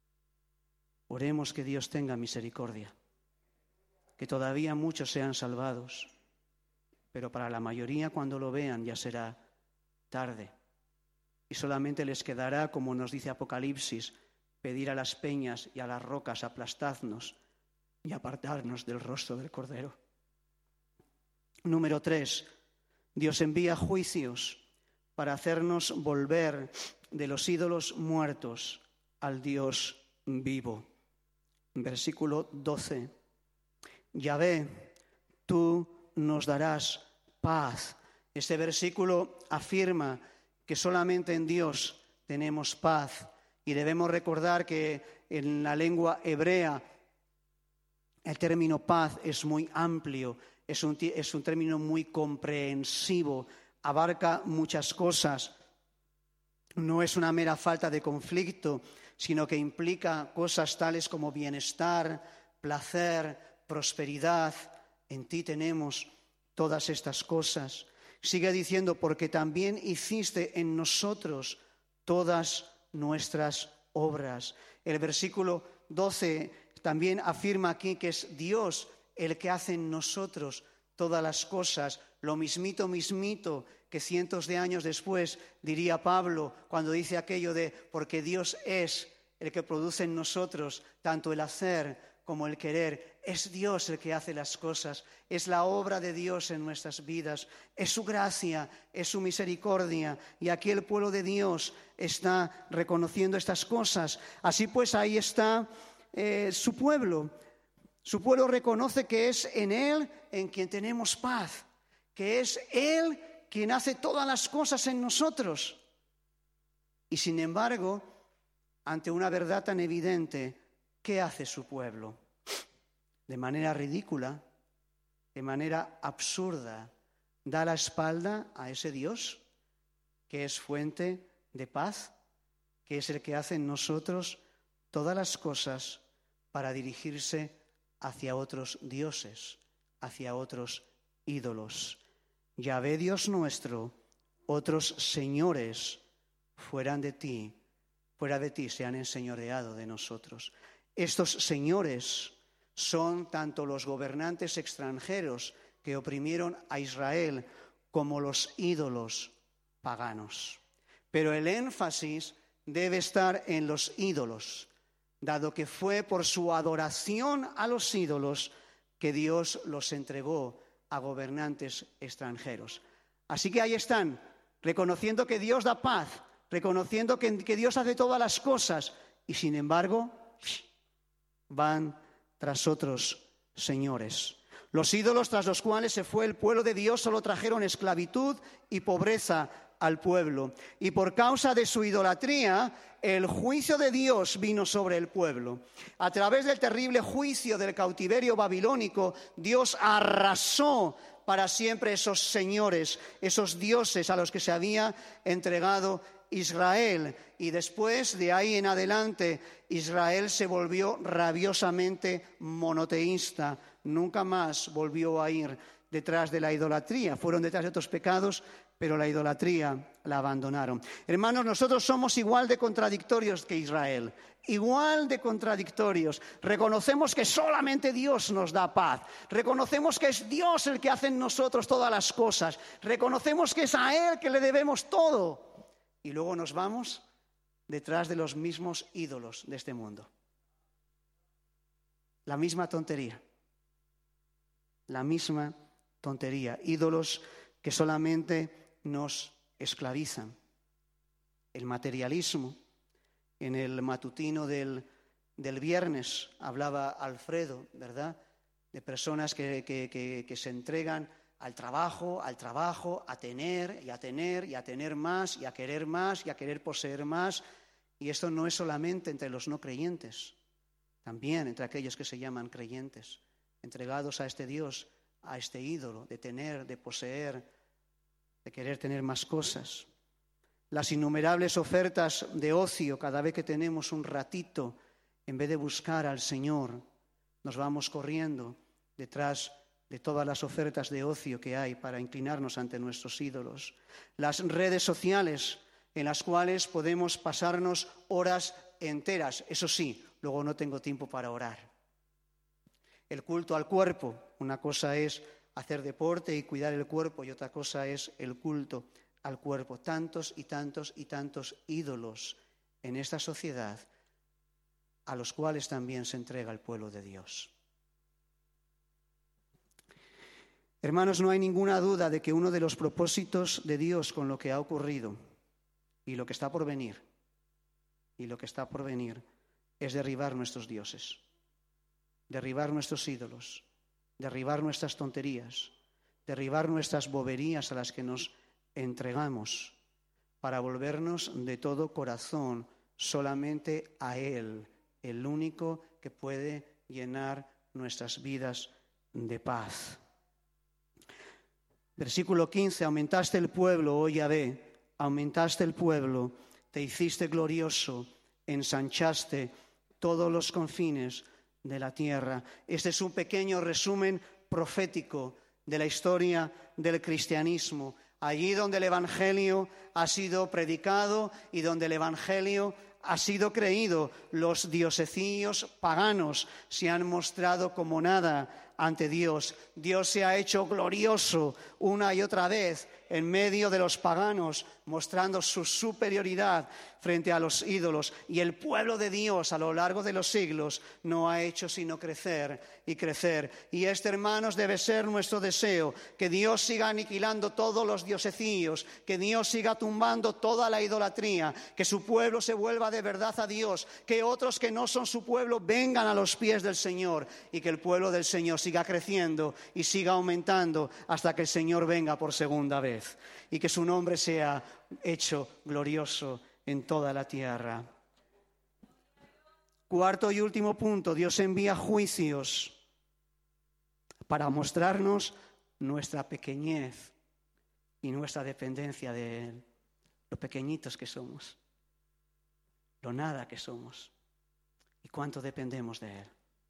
Oremos que Dios tenga misericordia, que todavía muchos sean salvados, pero para la mayoría cuando lo vean ya será tarde. Y solamente les quedará, como nos dice Apocalipsis, pedir a las peñas y a las rocas aplastadnos y apartarnos del rostro del Cordero. Número tres, Dios envía juicios para hacernos volver de los ídolos muertos al Dios vivo. Versículo doce. Yahvé, tú nos darás paz. Este versículo afirma que solamente en Dios tenemos paz. Y debemos recordar que en la lengua hebrea el término paz es muy amplio, es un, es un término muy comprensivo, abarca muchas cosas. No es una mera falta de conflicto, sino que implica cosas tales como bienestar, placer, prosperidad. En ti tenemos todas estas cosas. Sigue diciendo, porque también hiciste en nosotros todas nuestras obras. El versículo doce también afirma aquí que es Dios el que hace en nosotros todas las cosas, lo mismito, mismito que cientos de años después diría Pablo cuando dice aquello de porque Dios es el que produce en nosotros tanto el hacer como el querer. Es Dios el que hace las cosas, es la obra de Dios en nuestras vidas, es su gracia, es su misericordia. Y aquí el pueblo de Dios está reconociendo estas cosas. Así pues, ahí está eh, su pueblo. Su pueblo reconoce que es en Él en quien tenemos paz, que es Él quien hace todas las cosas en nosotros. Y sin embargo, ante una verdad tan evidente, ¿qué hace su pueblo? De manera ridícula, de manera absurda, da la espalda a ese Dios que es fuente de paz, que es el que hace en nosotros todas las cosas para dirigirse hacia otros dioses, hacia otros ídolos. Yahvé Dios nuestro, otros señores fueran de ti, fuera de ti se han enseñoreado de nosotros. Estos señores son tanto los gobernantes extranjeros que oprimieron a Israel como los ídolos paganos. Pero el énfasis debe estar en los ídolos, dado que fue por su adoración a los ídolos que Dios los entregó a gobernantes extranjeros. Así que ahí están, reconociendo que Dios da paz, reconociendo que, que Dios hace todas las cosas, y sin embargo van tras otros señores. Los ídolos tras los cuales se fue el pueblo de Dios solo trajeron esclavitud y pobreza al pueblo. Y por causa de su idolatría, el juicio de Dios vino sobre el pueblo. A través del terrible juicio del cautiverio babilónico, Dios arrasó para siempre esos señores, esos dioses a los que se había entregado Israel. Y después, de ahí en adelante, Israel se volvió rabiosamente monoteísta. Nunca más volvió a ir detrás de la idolatría. Fueron detrás de otros pecados, pero la idolatría la abandonaron. Hermanos, nosotros somos igual de contradictorios que Israel. Igual de contradictorios. Reconocemos que solamente Dios nos da paz. Reconocemos que es Dios el que hace en nosotros todas las cosas. Reconocemos que es a Él que le debemos todo. Y luego nos vamos detrás de los mismos ídolos de este mundo. La misma tontería. La misma tontería. Ídolos que solamente nos esclavizan. El materialismo. En el matutino del, del viernes hablaba Alfredo, ¿verdad? De personas que, que, que, que se entregan al trabajo, al trabajo, a tener y a tener y a tener más y a querer más y a querer poseer más. Y esto no es solamente entre los no creyentes, también entre aquellos que se llaman creyentes, entregados a este Dios, a este ídolo, de tener, de poseer, de querer tener más cosas. Las innumerables ofertas de ocio, cada vez que tenemos un ratito, en vez de buscar al Señor, nos vamos corriendo detrás de todas las ofertas de ocio que hay para inclinarnos ante nuestros ídolos. Las redes sociales en las cuales podemos pasarnos horas enteras. Eso sí, luego no tengo tiempo para orar. El culto al cuerpo. Una cosa es hacer deporte y cuidar el cuerpo y otra cosa es el culto al cuerpo. Tantos y tantos y tantos ídolos en esta sociedad a los cuales también se entrega el pueblo de Dios. Hermanos, no hay ninguna duda de que uno de los propósitos de Dios con lo que ha ocurrido y lo que está por venir, y lo que está por venir, es derribar nuestros dioses, derribar nuestros ídolos, derribar nuestras tonterías, derribar nuestras boberías a las que nos entregamos para volvernos de todo corazón solamente a Él, el único que puede llenar nuestras vidas de paz. Versículo quince, aumentaste el pueblo, oh Yahvé, aumentaste el pueblo, te hiciste glorioso, ensanchaste todos los confines de la tierra. Este es un pequeño resumen profético de la historia del cristianismo. Allí donde el Evangelio ha sido predicado y donde el Evangelio ha sido creído, los diosecillos paganos se han mostrado como nada ante Dios. Dios se ha hecho glorioso una y otra vez en medio de los paganos, mostrando su superioridad frente a los ídolos. Y el pueblo de Dios a lo largo de los siglos no ha hecho sino crecer y crecer. Y este, hermanos, debe ser nuestro deseo, que Dios siga aniquilando todos los diosecillos, que Dios siga tumbando toda la idolatría, que su pueblo se vuelva de verdad a Dios, que otros que no son su pueblo vengan a los pies del Señor y que el pueblo del Señor siga creciendo y siga aumentando hasta que el Señor venga por segunda vez y que su nombre sea hecho glorioso en toda la tierra. Cuarto y último punto, Dios envía juicios para mostrarnos nuestra pequeñez y nuestra dependencia de Él, lo pequeñitos que somos, lo nada que somos y cuánto dependemos de Él.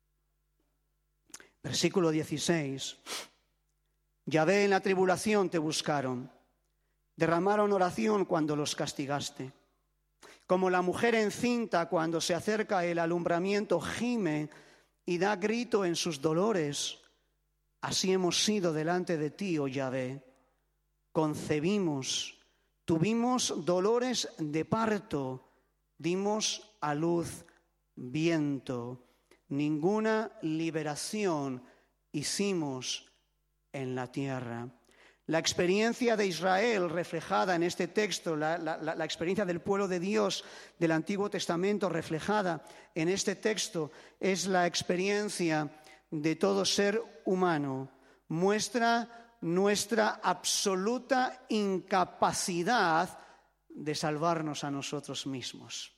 Versículo dieciséis. Yahvé, en la tribulación te buscaron, derramaron oración cuando los castigaste. Como la mujer encinta cuando se acerca el alumbramiento gime y da grito en sus dolores, así hemos sido delante de ti, oh Yahvé. Concebimos, tuvimos dolores de parto, dimos a luz viento. Ninguna liberación hicimos en la tierra. La experiencia de Israel reflejada en este texto, la, la, la experiencia del pueblo de Dios del Antiguo Testamento reflejada en este texto, es la experiencia de todo ser humano. Muestra nuestra absoluta incapacidad de salvarnos a nosotros mismos.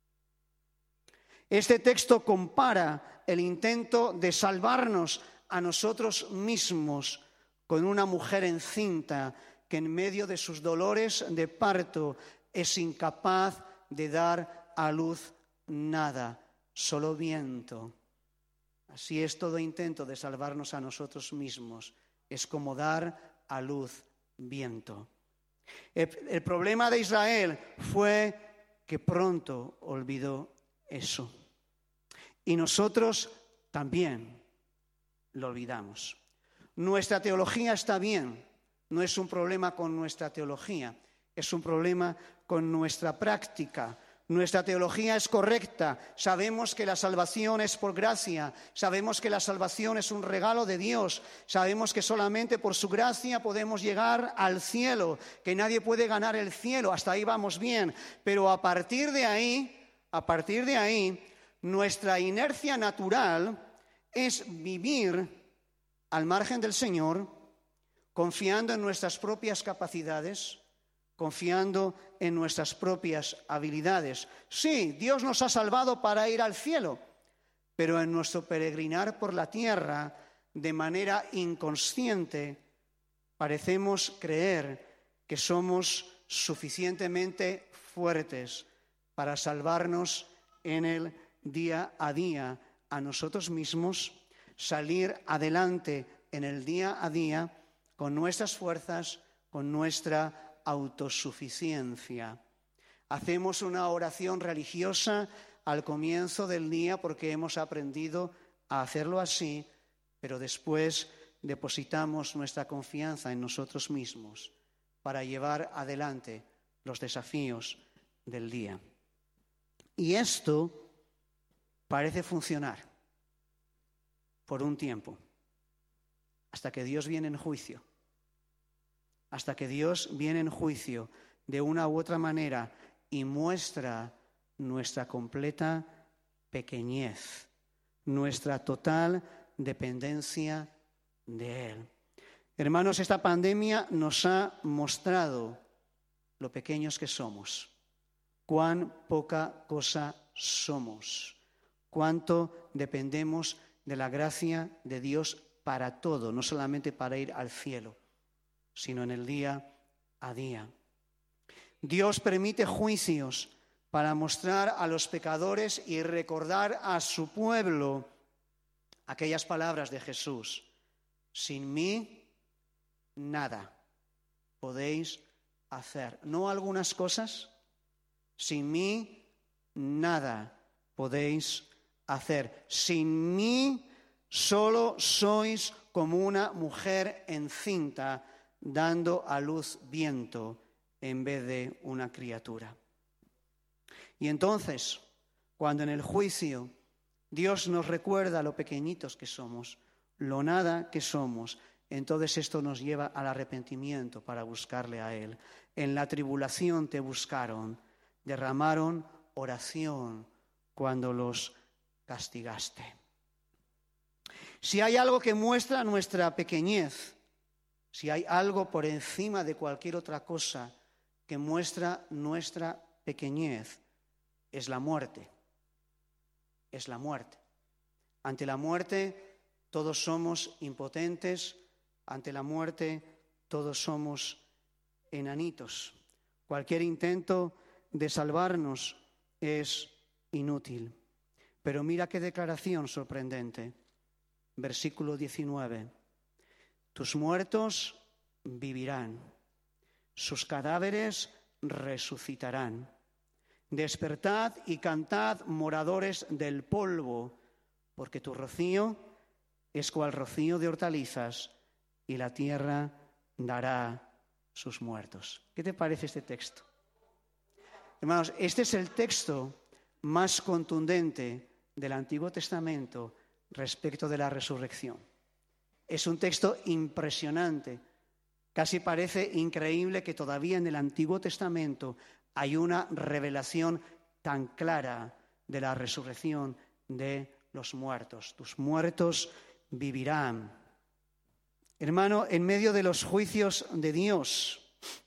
Este texto compara el intento de salvarnos a nosotros mismos con una mujer encinta que en medio de sus dolores de parto es incapaz de dar a luz nada, solo viento. Así es todo intento de salvarnos a nosotros mismos, es como dar a luz viento. El, el problema de Israel fue que pronto olvidó eso. Y nosotros también lo olvidamos. Nuestra teología está bien, no es un problema con nuestra teología, es un problema con nuestra práctica. Nuestra teología es correcta, sabemos que la salvación es por gracia, sabemos que la salvación es un regalo de Dios, sabemos que solamente por su gracia podemos llegar al cielo, que nadie puede ganar el cielo, hasta ahí vamos bien, pero a partir de ahí, a partir de ahí, nuestra inercia natural es vivir al margen del Señor, confiando en nuestras propias capacidades, confiando en nuestras propias habilidades. Sí, Dios nos ha salvado para ir al cielo, pero en nuestro peregrinar por la tierra, de manera inconsciente, parecemos creer que somos suficientemente fuertes para salvarnos en el día a día a nosotros mismos, salir adelante en el día a día con nuestras fuerzas, con nuestra autosuficiencia. Hacemos una oración religiosa al comienzo del día porque hemos aprendido a hacerlo así, pero después depositamos nuestra confianza en nosotros mismos para llevar adelante los desafíos del día. Y esto parece funcionar por un tiempo, hasta que Dios viene en juicio, hasta que Dios viene en juicio de una u otra manera y muestra nuestra completa pequeñez, nuestra total dependencia de Él. Hermanos, esta pandemia nos ha mostrado lo pequeños que somos, cuán poca cosa somos, cuánto dependemos de la gracia de Dios para todo, no solamente para ir al cielo, sino en el día a día. Dios permite juicios para mostrar a los pecadores y recordar a su pueblo aquellas palabras de Jesús: sin mí nada podéis hacer. No algunas cosas, sin mí nada podéis hacer. Sin mí solo sois como una mujer encinta dando a luz viento en vez de una criatura. Y entonces, cuando en el juicio Dios nos recuerda lo pequeñitos que somos, lo nada que somos, entonces esto nos lleva al arrepentimiento para buscarle a Él. En la tribulación te buscaron, derramaron oración cuando los castigaste. Si hay algo que muestra nuestra pequeñez, si hay algo por encima de cualquier otra cosa que muestra nuestra pequeñez, es la muerte. Es la muerte. Ante la muerte todos somos impotentes, ante la muerte todos somos enanitos. Cualquier intento de salvarnos es inútil. Pero mira qué declaración sorprendente. Versículo diecinueve. Tus muertos vivirán, sus cadáveres resucitarán. Despertad y cantad, moradores del polvo, porque tu rocío es cual rocío de hortalizas y la tierra dará sus muertos. ¿Qué te parece este texto? Hermanos, este es el texto más contundente del Antiguo Testamento respecto de la resurrección. Es un texto impresionante. Casi parece increíble que todavía en el Antiguo Testamento hay una revelación tan clara de la resurrección de los muertos. Tus muertos vivirán. Hermano, en medio de los juicios de Dios,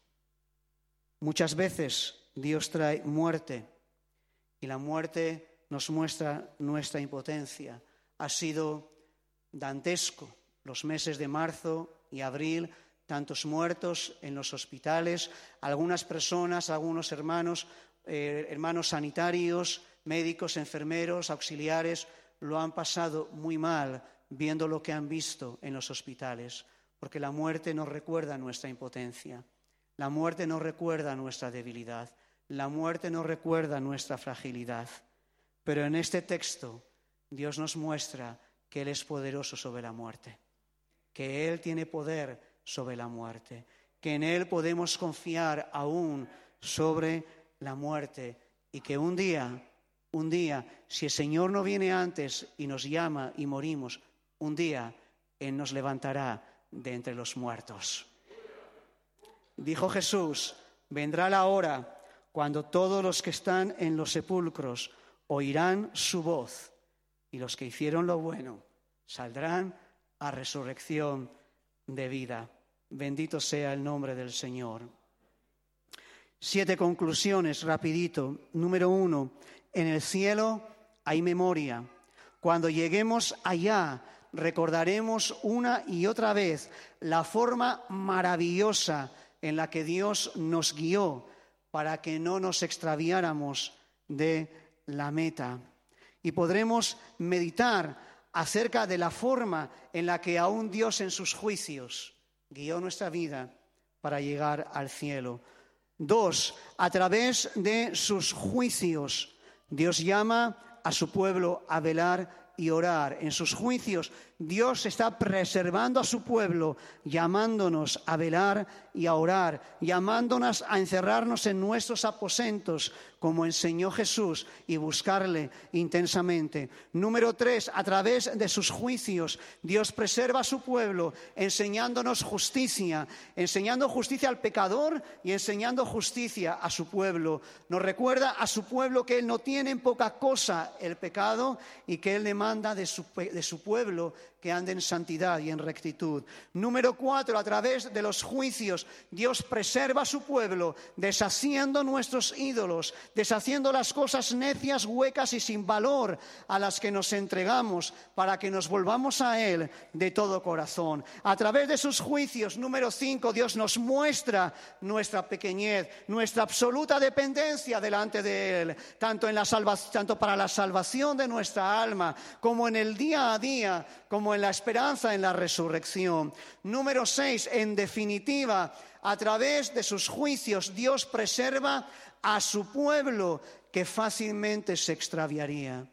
muchas veces Dios trae muerte y la muerte nos muestra nuestra impotencia. Ha sido dantesco los meses de marzo y abril, tantos muertos en los hospitales, algunas personas, algunos hermanos, eh, hermanos sanitarios, médicos, enfermeros, auxiliares, lo han pasado muy mal viendo lo que han visto en los hospitales, porque la muerte nos recuerda nuestra impotencia, la muerte nos recuerda nuestra debilidad, la muerte nos recuerda nuestra fragilidad. Pero en este texto Dios nos muestra que Él es poderoso sobre la muerte, que Él tiene poder sobre la muerte, que en Él podemos confiar aún sobre la muerte y que un día, un día, si el Señor no viene antes y nos llama y morimos, un día Él nos levantará de entre los muertos. Dijo Jesús, vendrá la hora cuando todos los que están en los sepulcros oirán su voz y los que hicieron lo bueno saldrán a resurrección de vida. Bendito sea el nombre del Señor. Siete conclusiones, rapidito. Número uno, en el cielo hay memoria. Cuando lleguemos allá, recordaremos una y otra vez la forma maravillosa en la que Dios nos guió para que no nos extraviáramos de la meta. Y podremos meditar acerca de la forma en la que aún Dios en sus juicios guió nuestra vida para llegar al cielo. Dos, a través de sus juicios, Dios llama a su pueblo a velar y orar. En sus juicios, Dios está preservando a su pueblo, llamándonos a velar y a orar, llamándonos a encerrarnos en nuestros aposentos, como enseñó Jesús, y buscarle intensamente. Número tres, a través de sus juicios, Dios preserva a su pueblo, enseñándonos justicia, enseñando justicia al pecador y enseñando justicia a su pueblo. Nos recuerda a su pueblo que Él no tiene en poca cosa el pecado y que Él demanda de su, de su pueblo que ande en santidad y en rectitud. Número cuatro, a través de los juicios, Dios preserva a su pueblo, deshaciendo nuestros ídolos, deshaciendo las cosas necias, huecas y sin valor a las que nos entregamos, para que nos volvamos a Él de todo corazón. A través de sus juicios, número cinco, Dios nos muestra nuestra pequeñez, nuestra absoluta dependencia delante de Él, tanto, en la salva, tanto para la salvación de nuestra alma, como en el día a día, como en la esperanza en la resurrección. Número seis, en definitiva, a través de sus juicios, Dios preserva a su pueblo que fácilmente se extraviaría,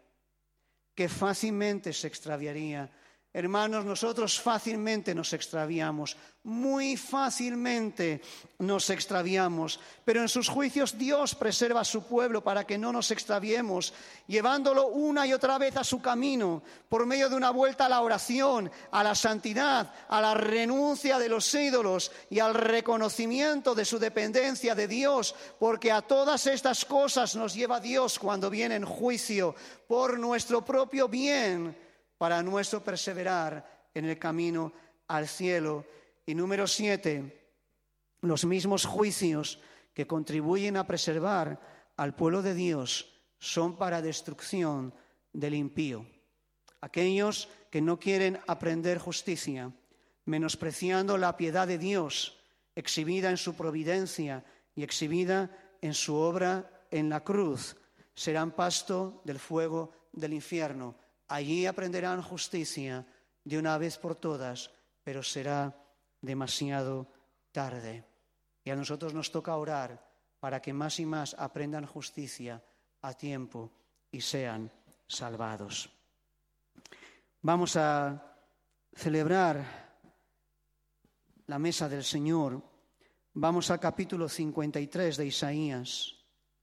que fácilmente se extraviaría. Hermanos, nosotros fácilmente nos extraviamos, muy fácilmente nos extraviamos, pero en sus juicios Dios preserva a su pueblo para que no nos extraviemos, llevándolo una y otra vez a su camino, por medio de una vuelta a la oración, a la santidad, a la renuncia de los ídolos y al reconocimiento de su dependencia de Dios, porque a todas estas cosas nos lleva Dios cuando viene en juicio por nuestro propio bien, para nuestro perseverar en el camino al cielo. Y número siete, los mismos juicios que contribuyen a preservar al pueblo de Dios son para destrucción del impío. Aquellos que no quieren aprender justicia, menospreciando la piedad de Dios, exhibida en su providencia y exhibida en su obra en la cruz, serán pasto del fuego del infierno. Allí aprenderán justicia de una vez por todas, pero será demasiado tarde. Y a nosotros nos toca orar para que más y más aprendan justicia a tiempo y sean salvados. Vamos a celebrar la mesa del Señor. Vamos al capítulo cincuenta y tres de Isaías.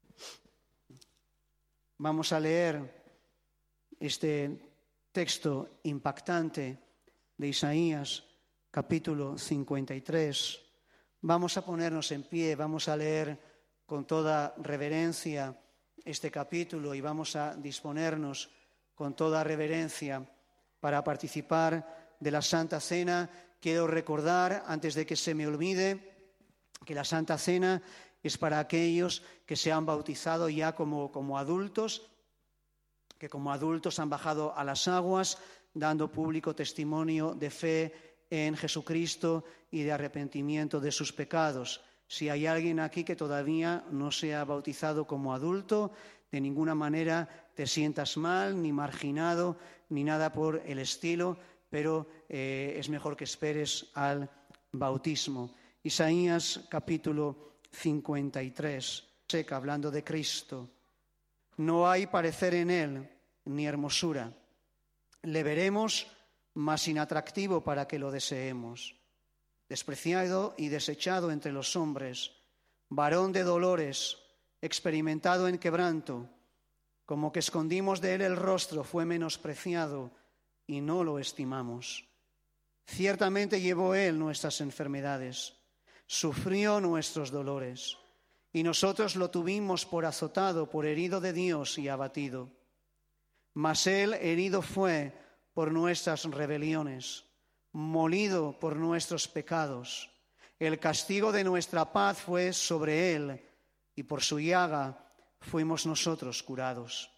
Vamos a leer este texto impactante de Isaías, capítulo cincuenta y tres. Vamos a ponernos en pie, vamos a leer con toda reverencia este capítulo y vamos a disponernos con toda reverencia para participar de la Santa Cena. Quiero recordar, antes de que se me olvide, que la Santa Cena es para aquellos que se han bautizado ya como, como adultos, que como adultos han bajado a las aguas, dando público testimonio de fe en Jesucristo y de arrepentimiento de sus pecados. Si hay alguien aquí que todavía no se ha bautizado como adulto, de ninguna manera te sientas mal, ni marginado, ni nada por el estilo, pero eh, es mejor que esperes al bautismo. Isaías capítulo cincuenta y tres, hablando de Cristo. No hay parecer en él, ni hermosura. Le veremos, mas inatractivo para que lo deseemos. Despreciado y desechado entre los hombres, varón de dolores, experimentado en quebranto, como que escondimos de él el rostro, fue menospreciado y no lo estimamos. Ciertamente llevó él nuestras enfermedades, sufrió nuestros dolores, y nosotros lo tuvimos por azotado, por herido de Dios y abatido. Mas él herido fue por nuestras rebeliones, molido por nuestros pecados. El castigo de nuestra paz fue sobre él, y por su llaga fuimos nosotros curados.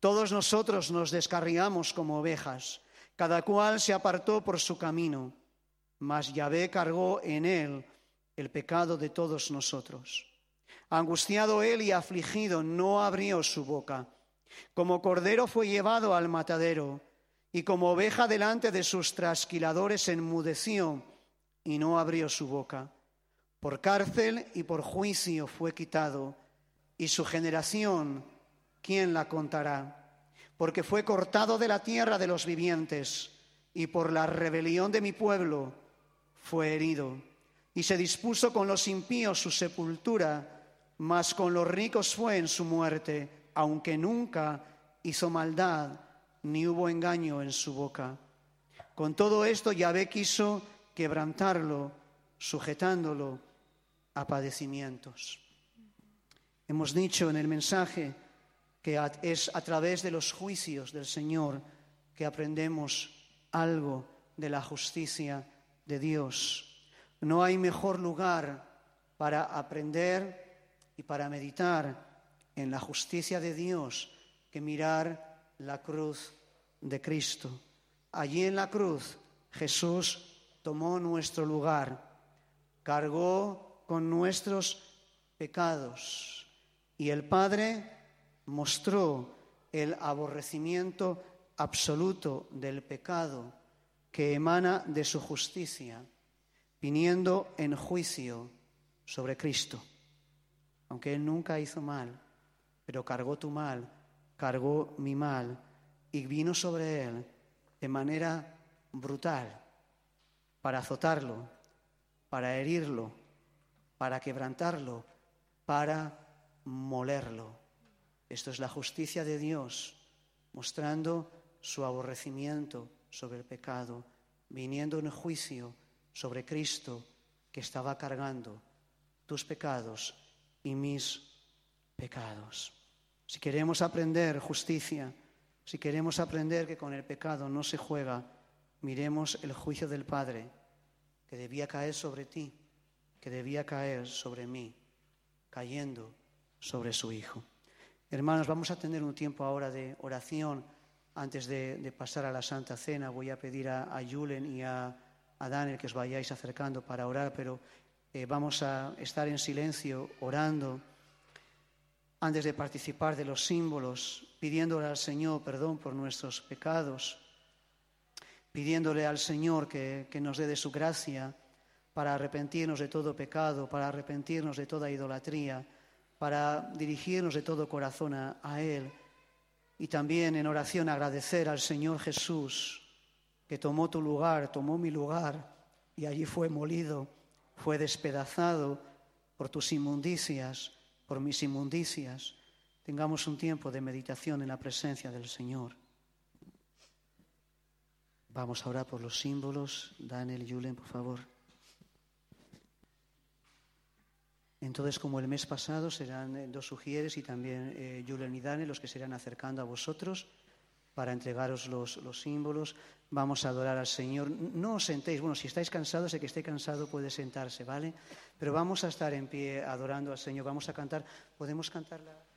Todos nosotros nos descarriamos como ovejas, cada cual se apartó por su camino, mas Yahvé cargó en él el pecado de todos nosotros. Angustiado él y afligido, no abrió su boca. Como cordero fue llevado al matadero, y como oveja delante de sus trasquiladores enmudeció, y no abrió su boca. Por cárcel y por juicio fue quitado, y su generación, ¿quién la contará? Porque fue cortado de la tierra de los vivientes, y por la rebelión de mi pueblo fue herido. Y se dispuso con los impíos su sepultura, mas con los ricos fue en su muerte, aunque nunca hizo maldad, ni hubo engaño en su boca. Con todo esto Yahvé quiso quebrantarlo, sujetándolo a padecimientos. Hemos dicho en el mensaje que es a través de los juicios del Señor que aprendemos algo de la justicia de Dios. No hay mejor lugar para aprender y para meditar en la justicia de Dios que mirar la cruz de Cristo. Allí en la cruz Jesús tomó nuestro lugar, cargó con nuestros pecados y el Padre mostró el aborrecimiento absoluto del pecado que emana de su justicia, viniendo en juicio sobre Cristo. Aunque Él nunca hizo mal, pero cargó tu mal, cargó mi mal y vino sobre Él de manera brutal para azotarlo, para herirlo, para quebrantarlo, para molerlo. Esto es la justicia de Dios, mostrando su aborrecimiento sobre el pecado, viniendo en juicio sobre Cristo, que estaba cargando tus pecados y mis pecados. Si queremos aprender justicia, si queremos aprender que con el pecado no se juega, miremos el juicio del Padre, que debía caer sobre ti, que debía caer sobre mí, cayendo sobre su Hijo. Hermanos, vamos a tener un tiempo ahora de oración antes de, de pasar a la Santa Cena. Voy a pedir a, a Julen y a, a Daniel que os vayáis acercando para orar, pero eh, vamos a estar en silencio orando antes de participar de los símbolos, pidiéndole al Señor perdón por nuestros pecados, pidiéndole al Señor que, que nos dé de su gracia para arrepentirnos de todo pecado, para arrepentirnos de toda idolatría, para dirigirnos de todo corazón a, a Él, y también en oración agradecer al Señor Jesús que tomó tu lugar, tomó mi lugar, y allí fue molido, fue despedazado por tus inmundicias, por mis inmundicias. Tengamos un tiempo de meditación en la presencia del Señor. Vamos a orar por los símbolos. Daniel y Julen, por favor. Entonces, como el mes pasado, serán eh, dos sugieres y también eh, Julen y Daniel los que se irán acercando a vosotros para entregaros los, los símbolos. Vamos a adorar al Señor. No os sentéis. Bueno, si estáis cansados, el que esté cansado puede sentarse, ¿vale? Pero vamos a estar en pie adorando al Señor. Vamos a cantar. ¿Podemos cantar la...?